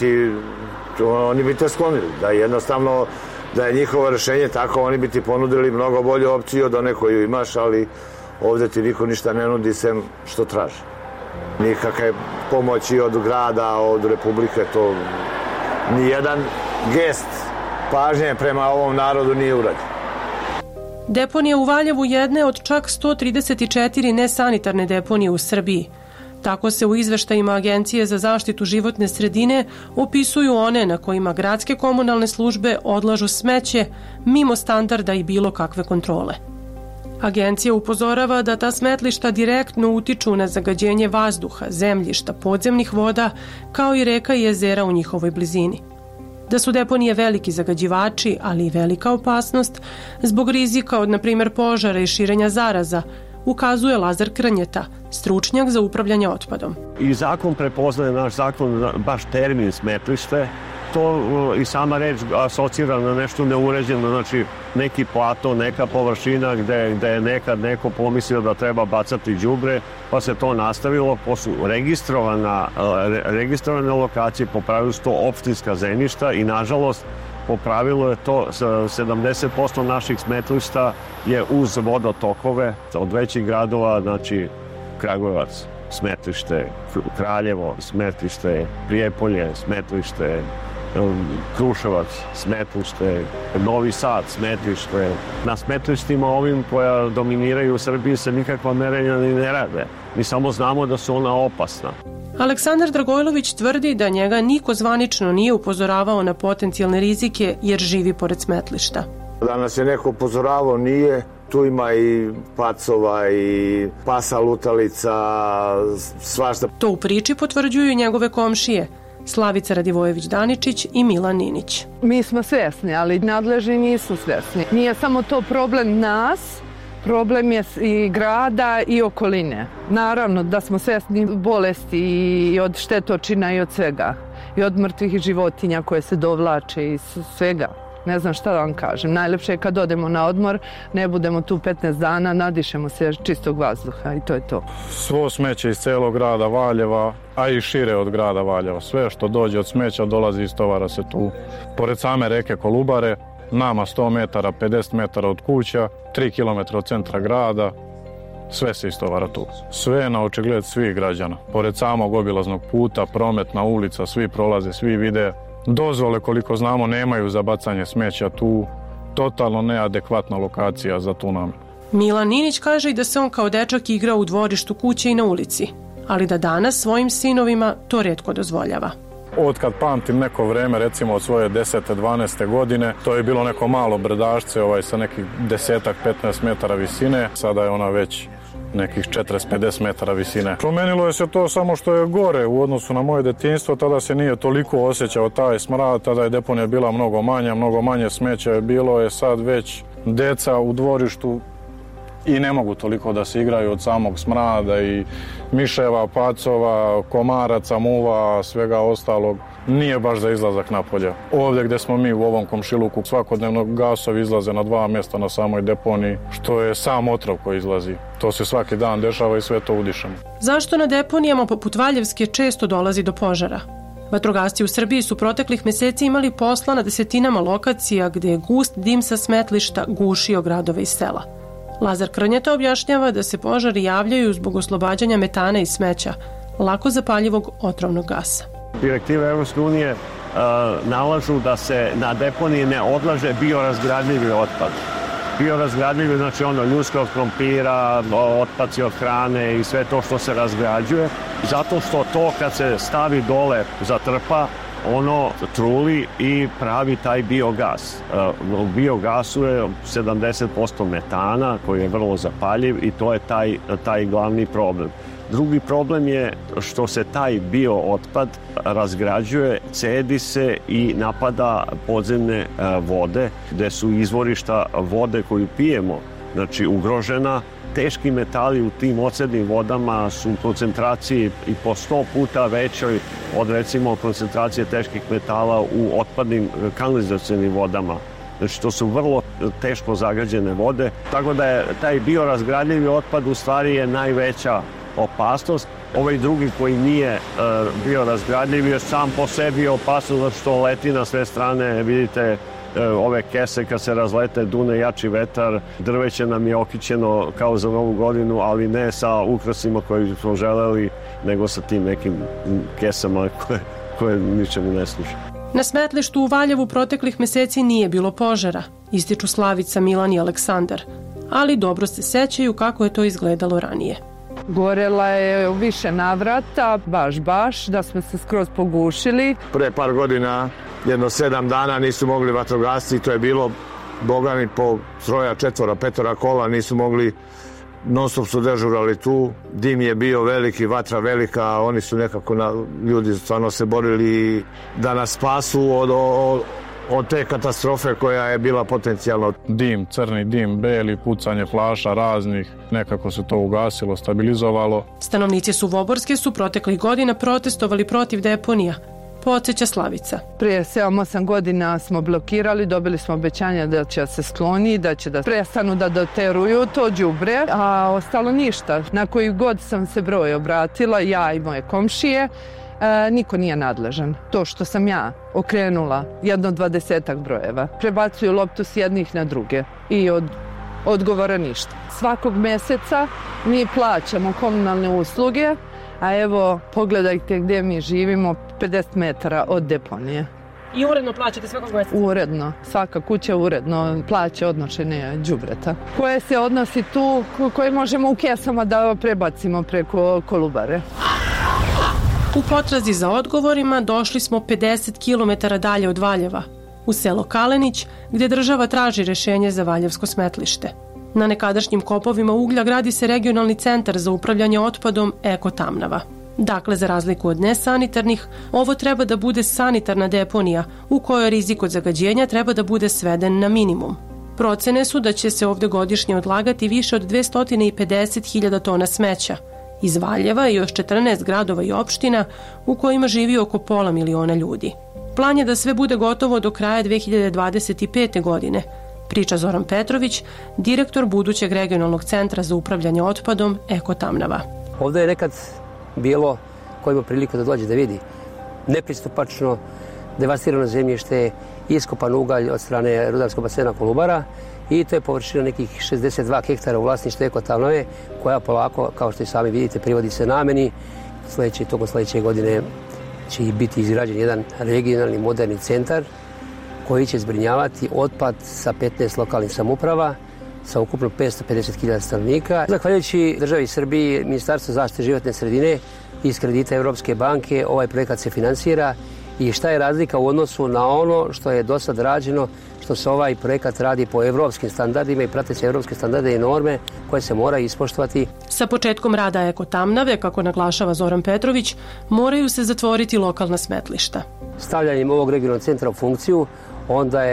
oni bi te sklonili. Da jednostavno, da je njihovo rešenje tako, oni bi ti ponudili mnogo bolju opciju od one koju imaš, ali ovde ti niko ništa ne nudi sem što traži. Nikakve pomoći od grada, od Republike, to nijedan gest pažnje prema ovom narodu nije urađen. Deponija u Valjevu jedne od čak 134 nesanitarne deponije u Srbiji. Tako se u izveštajima Agencije za zaštitu životne sredine opisuju one na kojima gradske komunalne službe odlažu smeće mimo standarda i bilo kakve kontrole. Agencija upozorava da ta smetlišta direktno utiču na zagađenje vazduha, zemljišta, podzemnih voda, kao i reka i jezera u njihovoj blizini. Da su deponije veliki zagađivači, ali i velika opasnost, zbog rizika od, na primjer, požara i širenja zaraza, ukazuje Lazar Krnjeta, stručnjak za upravljanje otpadom. I zakon prepoznaje, naš zakon, baš termin smetlište to i sama reč asocira na nešto neuređeno, znači neki plato, neka površina gde je nekad neko pomislio da treba bacati đubre, pa se to nastavilo, pa su registrovane lokacije, po pravilu su to opštinska zemljišta i nažalost po pravilu je to 70% naših smetlišta je uz vodotokove od većih gradova, znači Kragujevac, smetlište, Kraljevo, smetlište, Prijepolje, smetlište, Kruševac, smetlište, Novi Sad, smetlište. Na smetlištima ovim koja dominiraju u Srbiji se nikakva merenja ni ne rade. Mi samo znamo da su ona opasna. Aleksandar Dragojlović tvrdi da njega niko zvanično nije upozoravao na potencijalne rizike jer živi pored smetlišta. Da nas je neko upozoravao nije. Tu ima i pacova i pasa lutalica, svašta. To u priči potvrđuju i njegove komšije, Slavica Radivojević-Daničić i Milan Ninić. Mi smo svjesni, ali nadležni nisu svjesni. Nije samo to problem nas, problem je i grada i okoline. Naravno da smo svjesni bolesti i od štetočina i od svega. I od mrtvih životinja koje se dovlače i svega. Ne znam šta da vam kažem. Najlepše je kad odemo na odmor, ne budemo tu 15 dana, nadišemo se čistog vazduha i to je to. Svo smeće iz celog grada Valjeva, a i šire od grada Valjeva. Sve što dođe od smeća dolazi i istovara se tu. Pored same reke Kolubare, nama 100 metara, 50 metara od kuća, 3 km od centra grada, sve se istovara tu. Sve je na očigled svih građana. Pored samog obilaznog puta, prometna ulica, svi prolaze, svi vide. Dozvole, koliko znamo, nemaju za bacanje smeća tu. Totalno neadekvatna lokacija za tu namenu. Milan Ninić kaže i da se on kao dečak igrao u dvorištu kuće i na ulici, ali da danas svojim sinovima to retko dozvoljava. Od kad pamtim neko vreme, recimo od svoje 10. 12. godine, to je bilo neko malo brdašce sa nekih 10-15 metara visine. Sada je ona već nekih 40-50 metara visine. Promenilo je se to samo što je gore u odnosu na moje detinjstvo, tada se nije toliko osjećao taj smrad, tada je deponija bila mnogo manje smeća je bilo, je sad već deca u dvorištu i ne mogu toliko da se igraju od samog smrada i miševa, pacova, komaraca, muva, svega ostalog. Nije baš za izlazak napolje. Ovdje gdje smo mi u ovom komšiluku, svakodnevno gasovi izlaze na 2 mjesta na samoj deponiji, što je sam otrov koji izlazi. To se svaki dan dešava i sve to udišemo. Zašto na deponijama poput Valjevske često dolazi do požara? Vatrogasci u Srbiji su proteklih meseci imali posla na desetinama lokacija gdje je gust dim sa smetlišta gušio gradove i sela. Lazar Krnjeta objašnjava da se požari javljaju zbog oslobađanja metana i smeća, lako zapaljivog otrovnog gasa. Direktive Evropske unije nalažu da se na deponiji ne odlaže biorazgradljivi otpad. Biorazgradljivi, znači ljudska od krompira, otpaci od hrane i sve to što se razgrađuje, zato što to kad se stavi dole zatrpa, ono truli i pravi taj biogas. U biogasu je 70% metana koji je vrlo zapaljiv i to je taj glavni problem. Drugi problem je što se taj biootpad razgrađuje, cedi se i napada podzemne vode, gde su izvorišta vode koju pijemo, znači ugrožena. Teški metali u tim ocednim vodama su u koncentraciji i po 100 puta većoj od recimo koncentracije teških metala u otpadnim kanalizacionim vodama. Znači to su vrlo teško zagađene vode, tako da je taj biorazgradljivi otpad u stvari je najveća opasnost. Ovaj drugi koji nije biorazgradljiv je sam po sebi opasnost zato što leti na sve strane, vidite ove kese kad se razlete, dune jači vetar, drveće nam je okićeno kao za Novu godinu, ali ne sa ukrasima koje smo želeli, nego sa tim nekim kesama koje ničemu ne služe. Na smetlištu u Valjevu proteklih meseci nije bilo požara, ističu Slavica, Milan i Aleksandar, ali dobro se sećaju kako je to izgledalo ranije. Gorela je u više navrata, baš, da smo se skroz pogušili. Pre par godina, jedno 7 dana nisu mogli vatrogasci, to je bilo, bogami, po 3, 4, 5 kola, nisu mogli, non stop su dežurali tu, dim je bio veliki, vatra velika, oni su nekako, ljudi stvarno se borili da nas spasu od te katastrofe koja je bila potencijalno. Dim, crni dim, beli, pucanje flaša raznih, nekako se to ugasilo, stabilizovalo. Stanovnici Suvoborske su proteklih godina protestovali protiv deponija. podsjeća Slavica. Prije 7-8 godina smo blokirali, dobili smo obećanja da će se skloni, da će da prestanu da doteruju to đubre, a ostalo ništa. Na koji god sam se broj obratila, ja i moje komšije, niko nije nadležan. To što sam ja okrenula jedno 20 brojeva, prebacuju loptu s jednih na druge i od odgovora ništa. Svakog meseca mi plaćamo komunalne usluge, a evo pogledajte gdje mi živimo, 50 metara od deponije. I uredno plaćate svakog meseca? Uredno, svaka kuća uredno plaća odnošenje đubreta. Koje se odnosi tu, koje možemo u kesama da prebacimo preko Kolubare. U potrazi za odgovorima došli smo 50 km dalje od Valjeva, u selo Kalenić, gdje država traži rješenje za valjevsko smetlište. Na nekadašnjim kopovima uglja gradi se regionalni centar za upravljanje otpadom Eko Tamnava. Dakle, za razliku od nesanitarnih, ovo treba da bude sanitarna deponija u kojoj rizik od zagađenja treba da bude sveden na minimum. Procene su da će se ovdje godišnje odlagati više od 250.000 tona smeća iz Valjeva i još 14 gradova i opština u kojima živi oko 500.000 ljudi. Plan je da sve bude gotovo do kraja 2025. godine, priča Zoran Petrović, direktor budućeg regionalnog centra za upravljanje otpadom Eko Tamnava. Ovdje je nekad bilo, ko ima priliku da dođe da vidi, nepristupačno, devastirano zemljište, iskopan ugalj od strane rudarskog basena Kolubara i to je površina nekih 62 hektara u vlasništvu Eko Tamnave, koja polako, kao što i sami vidite, privodi se nameni. Tokom sljedeće godine će biti izgrađen jedan regionalni moderni centar koji će zbrinjavati otpad sa 15 lokalnih samouprava sa ukupno 550.000 stanovnika. Zahvaljujući državi Srbiji, Ministarstvo zaštite životne sredine iz kredita Evropske banke, ovaj projekat se finansira. I šta je razlika u odnosu na ono što je do sad rađeno, što se ovaj projekat radi po evropskim standardima i prate se evropske standarde i norme koje se moraju ispoštovati. Sa početkom rada Eko Tamnave, kako naglašava Zoran Petrović, moraju se zatvoriti lokalna smetlišta. Stavljanjem ovog regionalnog centra u funkciju, onda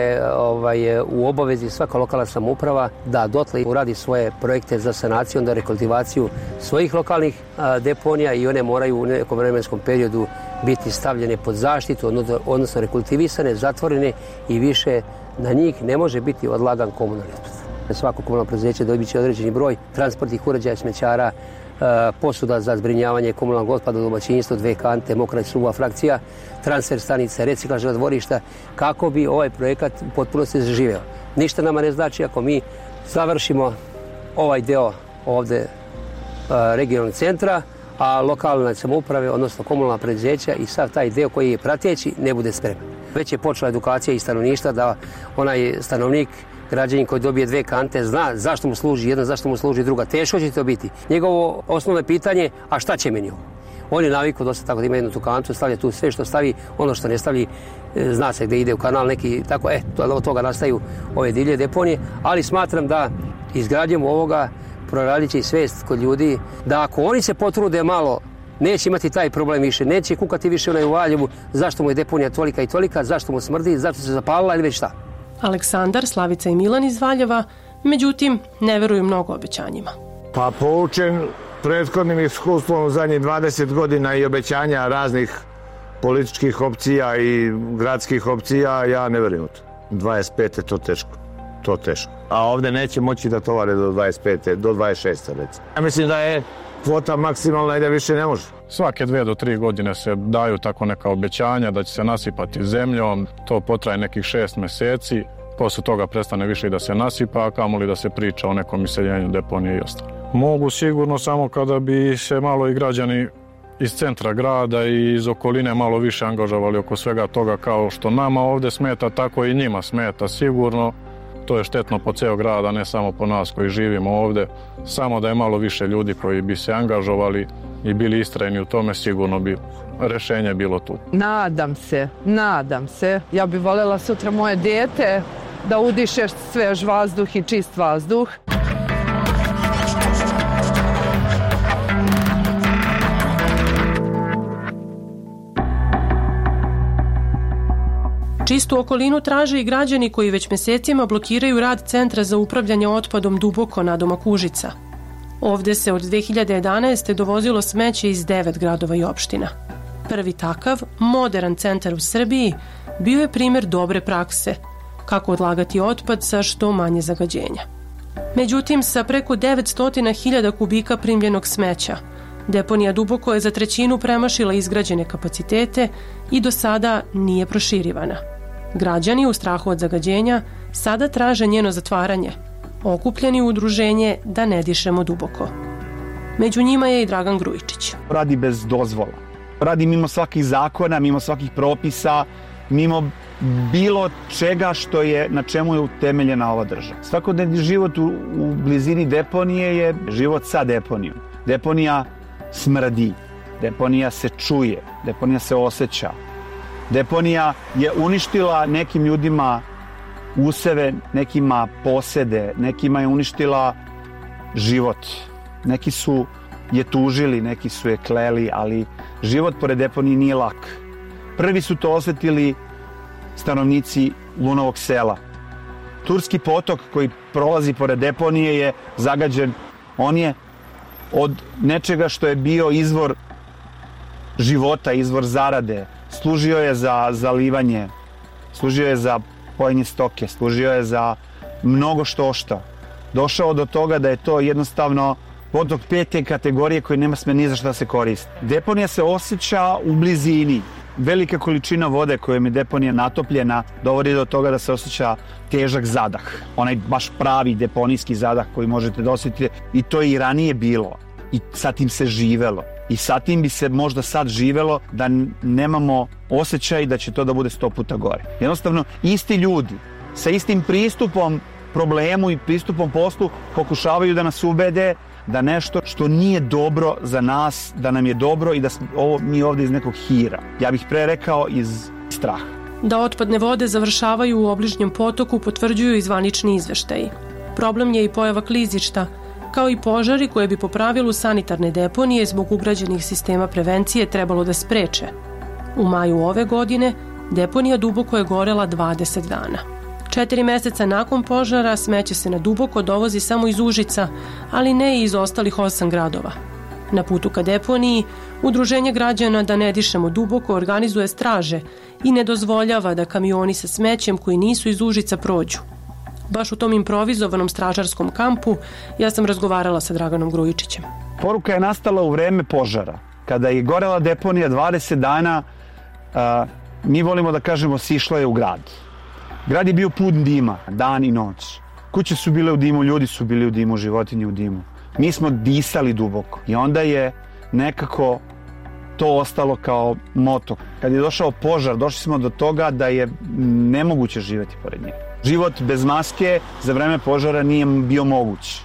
je u obavezi svaka lokalna samouprava da dotle uradi svoje projekte za sanaciju, onda rekultivaciju svojih lokalnih deponija i one moraju u nekom vremenskom periodu biti stavljene pod zaštitu, odnosno rekultivisane, zatvorene i više na njih ne može biti odlagan komunalni otpad. Svako komunalno preduzeće dobit će određeni broj transportnih uređaja, smećara, posuda za zbrinjavanje komunalnog otpada u domaćinstvu, 2 kante, mokra i suva frakcija, transfer stanice, reciklažna dvorišta, kako bi ovaj projekat u potpunosti zaživeo. Ništa nama ne znači ako mi završimo ovaj deo ovde regionalnog centra, a lokalne samouprave, odnosno komunalna preduzeća i sav taj deo koji je prateći ne bude spreman. Već je počela edukacija i stanovništva da onaj stanovnik, građanin koji dobije 2 kante, zna zašto mu služi jedna, zašto mu služi druga. Teško će to biti. Njegovo osnovno pitanje, a šta će meni ovo? On je navikao dosta tako da ima jednu tu kantu, stavlja tu sve što stavi, ono što ne stavi, zna se gde ide u kanal neki, tako, od toga nastaju ove divlje deponije, ali smatram da izgradnjom ovoga proradit će i svest kod ljudi, da ako oni se potrude malo, neće imati taj problem više, neće kukati više onaj u Valjevu, zašto mu je deponija tolika i tolika, zašto mu smrdi, zašto se zapalila ili već šta. Aleksandar, Slavica i Milan iz Valjeva, međutim, ne veruju mnogo obećanjima. Pa poučen prethodnim iskustvom u zadnjih 20 godina i obećanja raznih političkih opcija i gradskih opcija, ja ne verujem u to. 25. to teško. A ovdje neće moći da tovare do 25. do 26. recimo. Ja mislim da je kvota maksimalna i da više ne može. Svake 2 do 3 godine se daju tako neka obećanja da će se nasipati zemljom. To potraje nekih 6 meseci. Posle toga prestane više i da se nasipa, a kamoli da se priča o nekom iseljenju deponije i ostalo. Mogu sigurno samo kada bi se malo i građani iz centra grada i iz okoline malo više angažovali oko svega toga, kao što nama ovdje smeta, tako i njima smeta sigurno. To je štetno po ceo grad, a ne samo po nas koji živimo ovdje. Samo da je malo više ljudi koji bi se angažovali i bili istrajni u tome, sigurno bi rešenje bilo tu. Nadam se. Ja bih voljela sutra moje dijete da udiše svež vazduh i čist vazduh. Čistu okolinu traže i građani koji već mjesecima blokiraju rad Centra za upravljanje otpadom Duboko nadomak Užica. Ovdje se od 2011. dovozilo smeće iz 9 gradova i opština. Prvi takav, modern centar u Srbiji, bio je primjer dobre prakse, kako odlagati otpad sa što manje zagađenja. Međutim, sa preko 900.000 kubika primljenog smeća, deponija Duboko je za trećinu premašila izgrađene kapacitete i do sada nije proširivana. Građani u strahu od zagađenja sada traže njeno zatvaranje, okupljeni u udruženje Da ne dišemo duboko. Među njima je i Dragan Grujičić. Radi bez dozvola. Radi mimo svakih zakona, mimo svakih propisa, mimo bilo čega što je, na čemu je utemeljena ova država. Svakodnevni život u blizini deponije je život sa deponijom. Deponija smrdi, deponija se čuje, deponija se osjeća. Deponija je uništila nekim ljudima useve, nekima posede, nekima je uništila život. Neki su je tužili, neki su je kleli, ali život pored deponije nije lak. Prvi su to osjetili stanovnici Lunovog sela. Turski potok koji prolazi pored deponije je zagađen. On je od nečega što je bio izvor života, izvor zarade. Služio je za zalivanje, služio je za pojenje stoke, služio je za mnogo što. Došao do toga da je to jednostavno potok 5. kategorije koji nema sme ni za šta se koristi. Deponija se osjeća u blizini. Velika količina vode kojom je deponija natopljena dovodi do toga da se osjeća težak zadah. Onaj baš pravi deponijski zadah koji možete da osjetite. I to je i ranije bilo. I sa tim se živelo. I sa tim bi se možda sad živelo da nemamo osjećaj da će to da bude 100 puta gore. Jednostavno, isti ljudi sa istim pristupom problemu i pristupom poslu pokušavaju da nas ubede da nešto što nije dobro za nas, da nam je dobro i da mi ovdje iz nekog hira. Ja bih pre rekao iz straha. Da otpadne vode završavaju u obližnjem potoku potvrđuju i zvanični izveštaji. Problem je i pojava klizišta, kao i požari koje bi po pravilu sanitarne deponije zbog ugrađenih sistema prevencije trebalo da spreče. U maju ove godine deponija Duboko je gorela 20 dana. 4 meseca nakon požara smeće se na Duboko dovozi samo iz Užica, ali ne i iz ostalih 8 gradova. Na putu ka deponiji, Udruženje građana Da ne dišemo duboko organizuje straže i ne dozvoljava da kamioni sa smećem koji nisu iz Užica prođu. Baš u tom improvizovanom stražarskom kampu ja sam razgovarala sa Draganom Grujičićem. Poruka je nastala u vreme požara. Kada je gorela deponija 20 dana, mi volimo da kažemo sišla je u grad. Grad je bio pun dima, dan i noć. Kuće su bile u dimu, ljudi su bili u dimu, životinje u dimu. Mi smo disali duboko i onda je nekako to ostalo kao moto. Kad je došao požar, došli smo do toga da je nemoguće živjeti pored njega. Život bez maske za vreme požara nije bio moguć.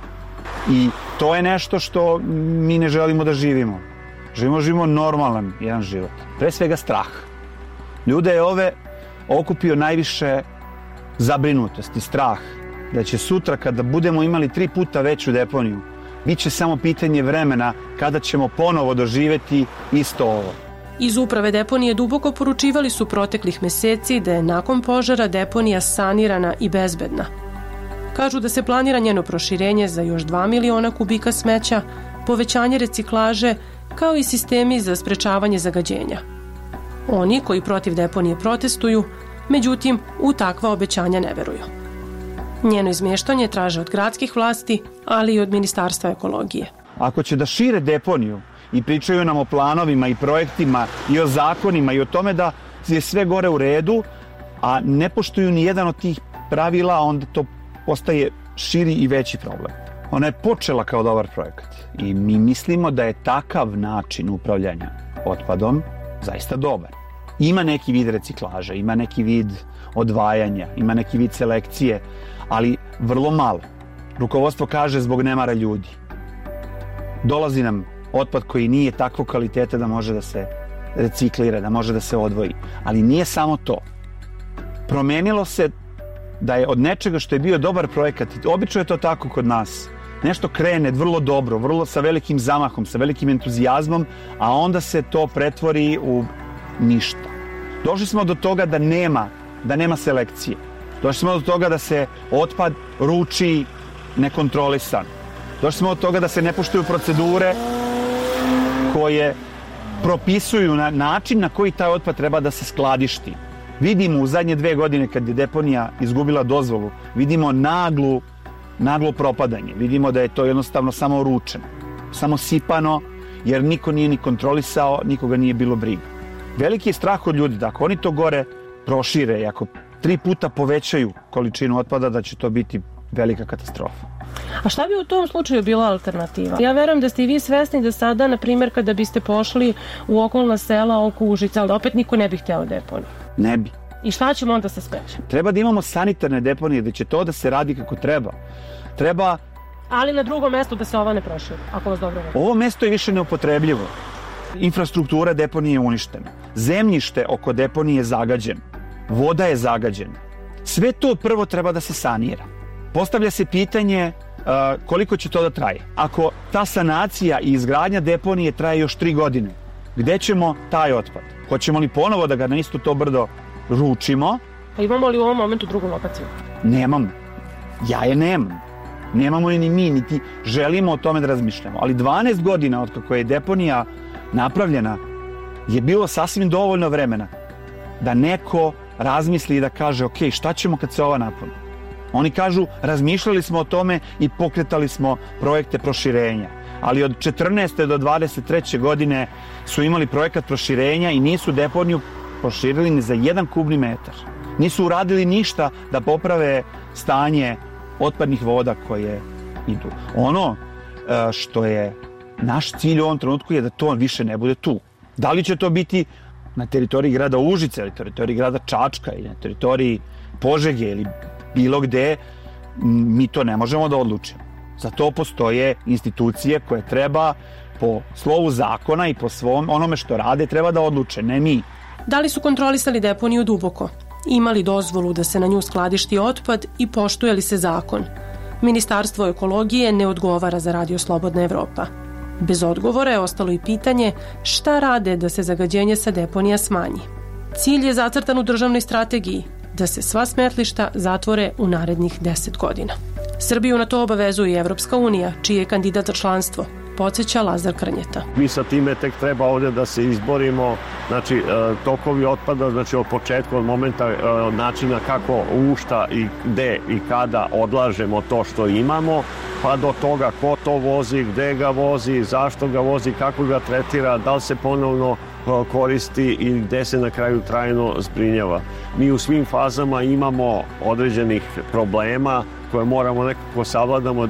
I to je nešto što mi ne želimo da živimo. Živimo normalan jedan život. Pre svega strah. Ljude je ove okupio najviše zabrinutost i strah da će sutra kada budemo imali 3 puta veću deponiju, bit će samo pitanje vremena kada ćemo ponovo doživjeti isto ovo. Iz uprave deponije Duboko poručivali su proteklih meseci da je nakon požara deponija sanirana i bezbedna. Kažu da se planira njeno proširenje za još 2 miliona kubika smeća, povećanje reciklaže, kao i sistemi za sprečavanje zagađenja. Oni koji protiv deponije protestuju, međutim, u takva obećanja ne veruju. Njeno izmještanje traže od gradskih vlasti, ali i od Ministarstva ekologije. Ako će da šire deponiju i pričaju nam o planovima i projektima i o zakonima i o tome da je sve gore u redu, a ne poštuju ni jedan od tih pravila, onda to postaje širi i veći problem. Ona je počela kao dobar projekat i mi mislimo da je takav način upravljanja otpadom zaista dobar. Ima neki vid reciklaže, ima neki vid odvajanja, ima neki vid selekcije, ali vrlo malo. Rukovodstvo kaže zbog nemara ljudi. Dolazi nam otpad koji nije takvog kvaliteta da može da se reciklira, da može da se odvoji. Ali nije samo to. Promenilo se da je od nečega što je bio dobar projekat, obično je to tako kod nas, nešto krene vrlo dobro, vrlo sa velikim zamahom, sa velikim entuzijazmom, a onda se to pretvori u ništa. Došli smo do toga da nema selekcije. Došli smo do toga da se otpad ruči nekontrolisan. Došli smo do toga da se ne poštuju procedure koje propisuju način na koji taj otpad treba da se skladišti. Vidimo u zadnje 2 godine kad je deponija izgubila dozvolu, vidimo naglo propadanje. Vidimo da je to jednostavno samo ručeno, samo sipano, jer niko nije ni kontrolisao, nikoga nije bilo briga. Veliki je strah od ljudi da ako oni to gore prošire i ako 3 puta povećaju količinu otpada, da će to biti velika katastrofa. A šta bi u tom slučaju bila alternativa? Ja verujem da ste i vi svesni da sada, na primjer, kada biste pošli u okolna sela oko Užica, ali opet niko ne bi hteo deponiju. Ne bi. I šta ćemo onda sa smećem? Treba da imamo sanitarne deponije, da će to da se radi kako treba. Treba... Ali na drugom mestu da se ova ne proširi, ako vas dobro već. Ovo mesto je više neupotrebljivo. Infrastruktura deponije je uništena. Zemljište oko deponije je zagađeno. Voda je zagađena. Sve to prvo treba da se sanira. Postavlja se pitanje koliko će to da traje. Ako ta sanacija i izgradnja deponije traje još 3 godine, gde ćemo taj otpad? Hoćemo li ponovo da ga na isto to brdo ručimo? A imamo li u ovom momentu drugu lokaciju? Nemamo. Ja je nemam. Nemamo je ni mi, niti želimo o tome da razmišljamo. Ali 12 godina od kako je deponija napravljena je bilo sasvim dovoljno vremena da neko razmisli i da kaže ok, šta ćemo kad se ova napuni? Oni kažu, razmišljali smo o tome i pokretali smo projekte proširenja. Ali od 14. do 23. godine su imali projekat proširenja i nisu deponiju proširili ni za 1 kubni metar. Nisu uradili ništa da poprave stanje otpadnih voda koje idu. Ono što je naš cilj u ovom trenutku je da to više ne bude tu. Da li će to biti na teritoriji grada Užice, ili teritoriji grada Čačka, ili na teritoriji Požege, ili bilo gde, mi to ne možemo da odlučimo. Za to postoje institucije koje treba po slovu zakona i po svom onome što rade treba da odluče, ne mi. Da li su kontrolisali deponiju duboko? Imali dozvolu da se na nju skladišti otpad i poštuje li se zakon? Ministarstvo ekologije ne odgovara za Radio Slobodna Evropa. Bez odgovora je ostalo i pitanje šta rade da se zagađenje sa deponija smanji. Cilj je zacrtan u državnoj strategiji, da se sva smetlišta zatvore u narednih 10 godina. Srbiju na to obavezuje i Evropska unija, čiji je kandidat za članstvo, podsjeća Lazar Krnjeta. Mi sa time tek treba ovdje da se izborimo, znači tokovi otpada, znači od početka, od momenta načina kako, u šta i gde i kada odlažemo to što imamo, pa do toga ko to vozi, gde ga vozi, zašto ga vozi, kako ga tretira, da li se ponovno koristi i gde se na kraju trajno zbrinjava. Mi u svim fazama imamo određenih problema koje moramo nekako savladamo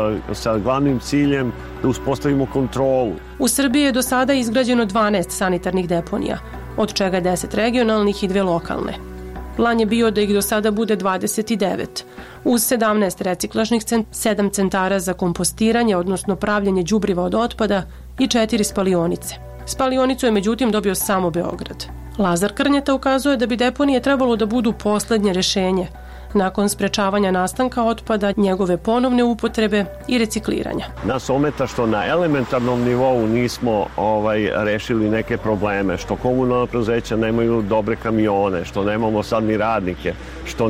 sa glavnim ciljem da uspostavimo kontrolu. U Srbiji je do sada izgrađeno 12 sanitarnih deponija, od čega 10 regionalnih i 2 lokalne. Plan je bio da ih do sada bude 29, uz 17 reciklažnih 7 centara za kompostiranje, odnosno pravljenje đubriva od otpada i 4 spalionice. Spalionicu je međutim dobio samo Beograd. Lazar Krnjeta ukazuje da bi deponije trebalo da budu poslednje rešenje, nakon sprečavanja nastanka otpada, njegove ponovne upotrebe i recikliranja. Nas ometa što na elementarnom nivou nismo rešili neke probleme, što komunalna preduzeća nemaju dobre kamione, što nemamo sad ni radnike, što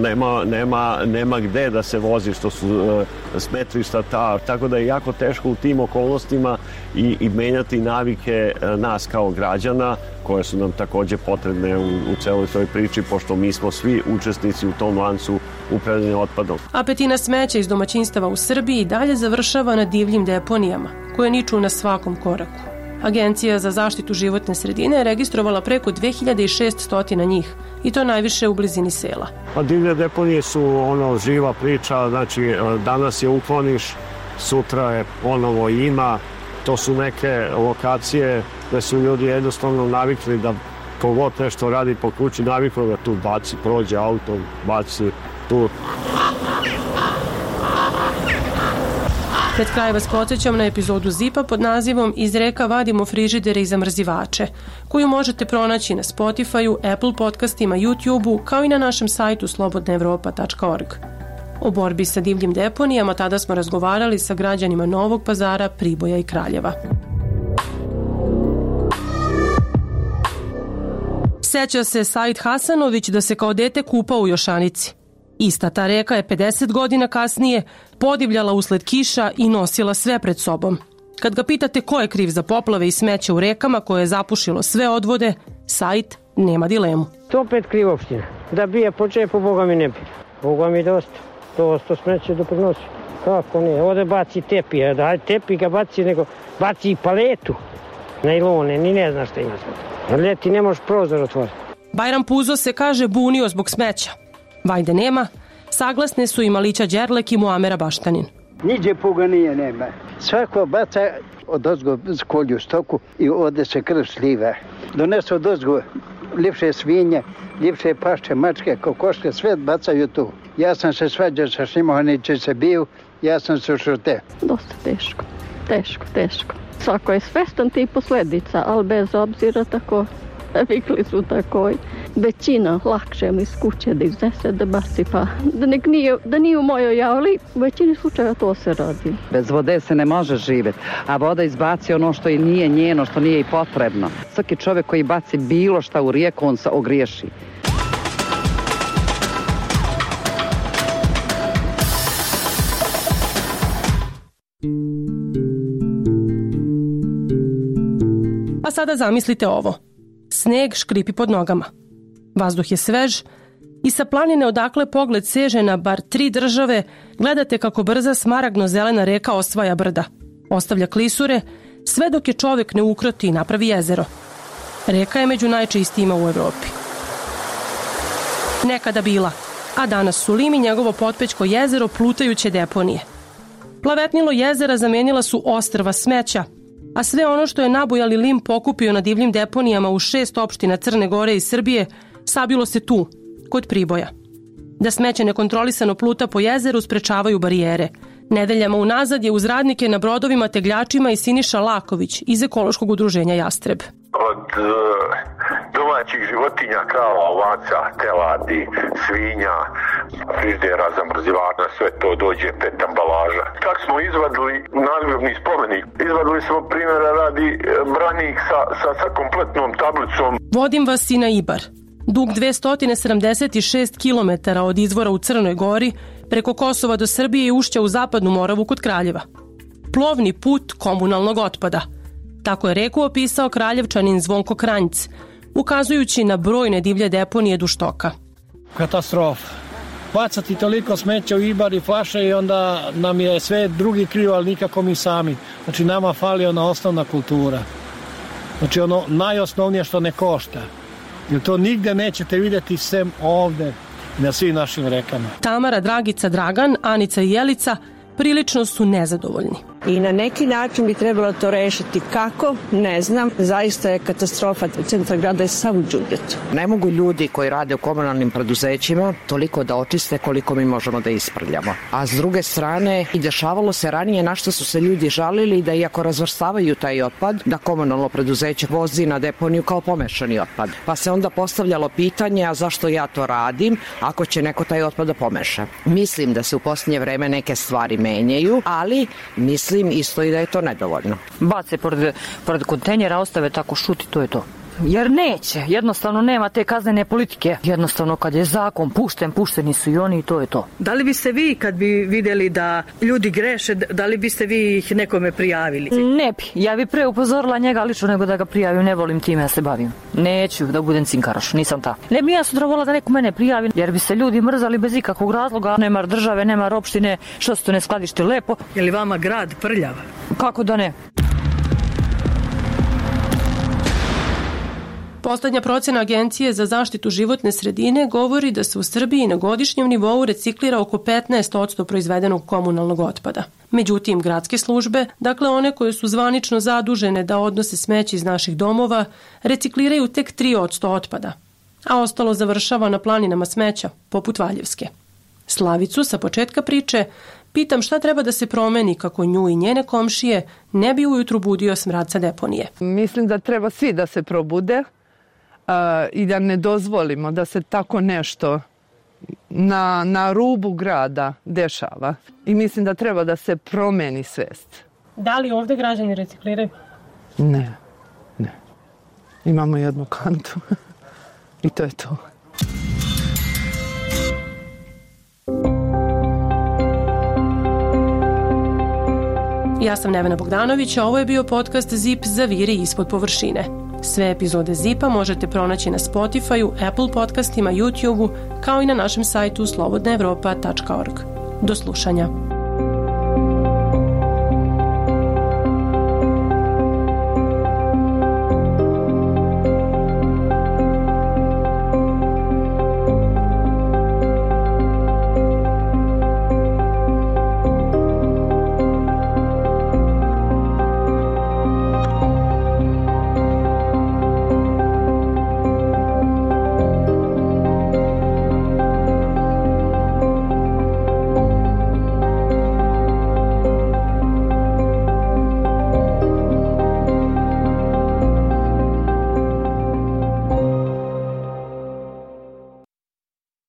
nema gde da se vozi, što su smetlišta tako da je jako teško u tim okolnostima i menjati navike nas kao građana, koje su nam takođe potrebne u celoj toj priči, pošto mi smo svi učesnici u tom lancu upravljanja otpadom. A petina smeća iz domaćinstava u Srbiji dalje završava na divljim deponijama, koje niču na svakom koraku. Agencija za zaštitu životne sredine je registrovala preko 2600 njih, i to najviše u blizini sela. A divlje deponije su živa priča, znači danas je ukloniš, sutra je ponovo ima. To su neke lokacije gde su ljudi jednostavno navikli da kogod nešto radi po kući, navikli da tu baci, prođe auto, baci tu. Pred kraj vas podsjećam na epizodu ZIP-a pod nazivom Iz reka vadimo frižidere i zamrzivače, koju možete pronaći na Spotify-u, Apple podcastima, YouTube-u, kao i na našem sajtu slobodnaevropa.org. O borbi sa divljim deponijama tada smo razgovarali sa građanima Novog Pazara, Priboja i Kraljeva. Seća se Said Hasanović da se kao dete kupao u Jošanici. Ista ta reka je 50 godina kasnije podivljala usled kiša i nosila sve pred sobom. Kad ga pitate ko je kriv za poplave i smeće u rekama koje je zapušilo sve odvode, Sajt nema dilemu. To opet kriv opština. Da bije po džepu, Boga mi ne bi. Boga mi dosta smeće doprinosi. Kako ne? Ovdje baci tepi, daj tepi ga baci, nego baci i paletu. Najlone, ni ne znaš šta ima sve. Ljeti ne možeš prozor otvoriti. Bajram Puzo se, kaže, bunio zbog smeća. Vajde nema, saglasne su i Malića Đerlek i Muamera Baštanin. Niđe puga nije nema. Svako baca odozgo kolju stoku i ode se krv sliva. Donesu odozgo ljepše svinje, ljepše pašče, mačke, kokoške, sve bacaju tu. Ja sam se svađao sa Šimohaniće se bio, ja sam se ušute. Dosta teško. Svako je svestan tih posledica, ali bez obzira tako, vikli su tako. Većina lakše mi iz kuće da iznese, da baci, pa da nije u mojoj javli, u većini slučaja to se radi. Bez vode se ne može živjeti, a voda izbaci ono što i nije njeno, što nije i potrebno. Svaki čovjek koji baci bilo šta u rijeku, on se ogriješi. A sada zamislite ovo. Sneg škripi pod nogama. Vazduh je svež i sa planine odakle pogled seže na bar 3 države gledate kako brza smaragdno-zelena reka osvaja brda. Ostavlja klisure, sve dok je čovjek ne ukroti i napravi jezero. Reka je među najčistijima u Evropi. Nekada bila, a danas su Lim i njegovo potpećko jezero plutajuće deponije. Plavetnilo jezera zamenila su ostrva smeća, a sve ono što je nabujali Lim pokupio na divljim deponijama u 6 opština Crne Gore i Srbije sabilo se tu, kod Priboja. Da smeće nekontrolisano pluta po jezeru sprečavaju barijere. Nedeljama unazad je uz radnike na brodovima tegljačima i Siniša Laković iz ekološkog udruženja Jastreb. Od domaćih životinja, krava, ovaca, teladi, svinja, frižidera, zamrzivana, sve to dođe 5 ambalaža. Tako smo izvadili nadgrobni spomenik. Izvadili smo primjera radi branik sa kompletnom tablicom. Vodim vas i na Ibar. Dug 276 km od izvora u Crnoj Gori, preko Kosova do Srbije i ušća u Zapadnu Moravu kod Kraljeva. Plovni put komunalnog otpada. Tako je reku opisao Kraljevčanin Zvonko Kranjc, ukazujući na brojne divlje deponije duž toka. Katastrofa. Bacati toliko smeća u Ibar i flaše i onda nam je sve drugi krivo, ali nikako mi sami. Znači nama fali ona osnovna kultura. Znači ono najosnovnije što ne košta. Jer to nigde nećete vidjeti sem ovde na svim našim rekama. Tamara, Dragica, Dragan, Anica i Jelica prilično su nezadovoljni. I na neki način bi trebalo to rešiti. Kako? Ne znam. Zaista je katastrofa. Centar grada je sav u đubritu. Ne mogu ljudi koji rade u komunalnim preduzećima toliko da očiste koliko mi možemo da isprljamo. A s druge strane, i dešavalo se ranije na što su se ljudi žalili da iako razvrstavaju taj otpad, da komunalno preduzeće vozi na deponiju kao pomešani otpad. Pa se onda postavljalo pitanje, a zašto ja to radim ako će neko taj otpad da pomeša? Mislim da se u posljednje vreme neke stvari menjaju, ali mislim isto i da je to nedovoljno. Bace pored kontejnera, ostave tako šuti, to je to. Jer neće, jednostavno nema te kaznene politike. Jednostavno kad je zakon pušteni su i oni i to je to. Da li biste vi kad bi vidjeli da ljudi greše, da li biste vi ih nekome prijavili? Ne bi, ja bi pre upozorila njega lično nego da ga prijavim, ne volim time da se bavim. Neću da budem cinkaraš, nisam ta. Ne bi ja sutra volila da neko mene prijavi, jer bi se ljudi mrzali bez ikakvog razloga. Nema države, nema opštine, što se to ne skladište lepo. Je li vama grad prljav? Kako da ne? Poslednja procena Agencije za zaštitu životne sredine govori da se u Srbiji na godišnjem nivou reciklira oko 15% proizvedenog komunalnog otpada. Međutim, gradske službe, dakle one koje su zvanično zadužene da odnose smeće iz naših domova, recikliraju tek 3% otpada, a ostalo završava na planinama smeća, poput Valjevske. Slavicu sa početka priče pitam šta treba da se promeni kako nju i njene komšije ne bi ujutru budio smrad sa deponije. Mislim da treba svi da se probude i da ne dozvolimo da se tako nešto na rubu grada dešava. I mislim da treba da se promeni svest. Da li ovde građani recikliraju? Ne. Imamo jednu kantu i to je to. Ja sam Nevena Bogdanović, a ovo je bio podcast ZIP Zaviri ispod površine. Sve epizode ZIP-a možete pronaći na Spotify-u, Apple podcastima, YouTube-u, kao i na našem sajtu slobodnaevropa.org. Do slušanja.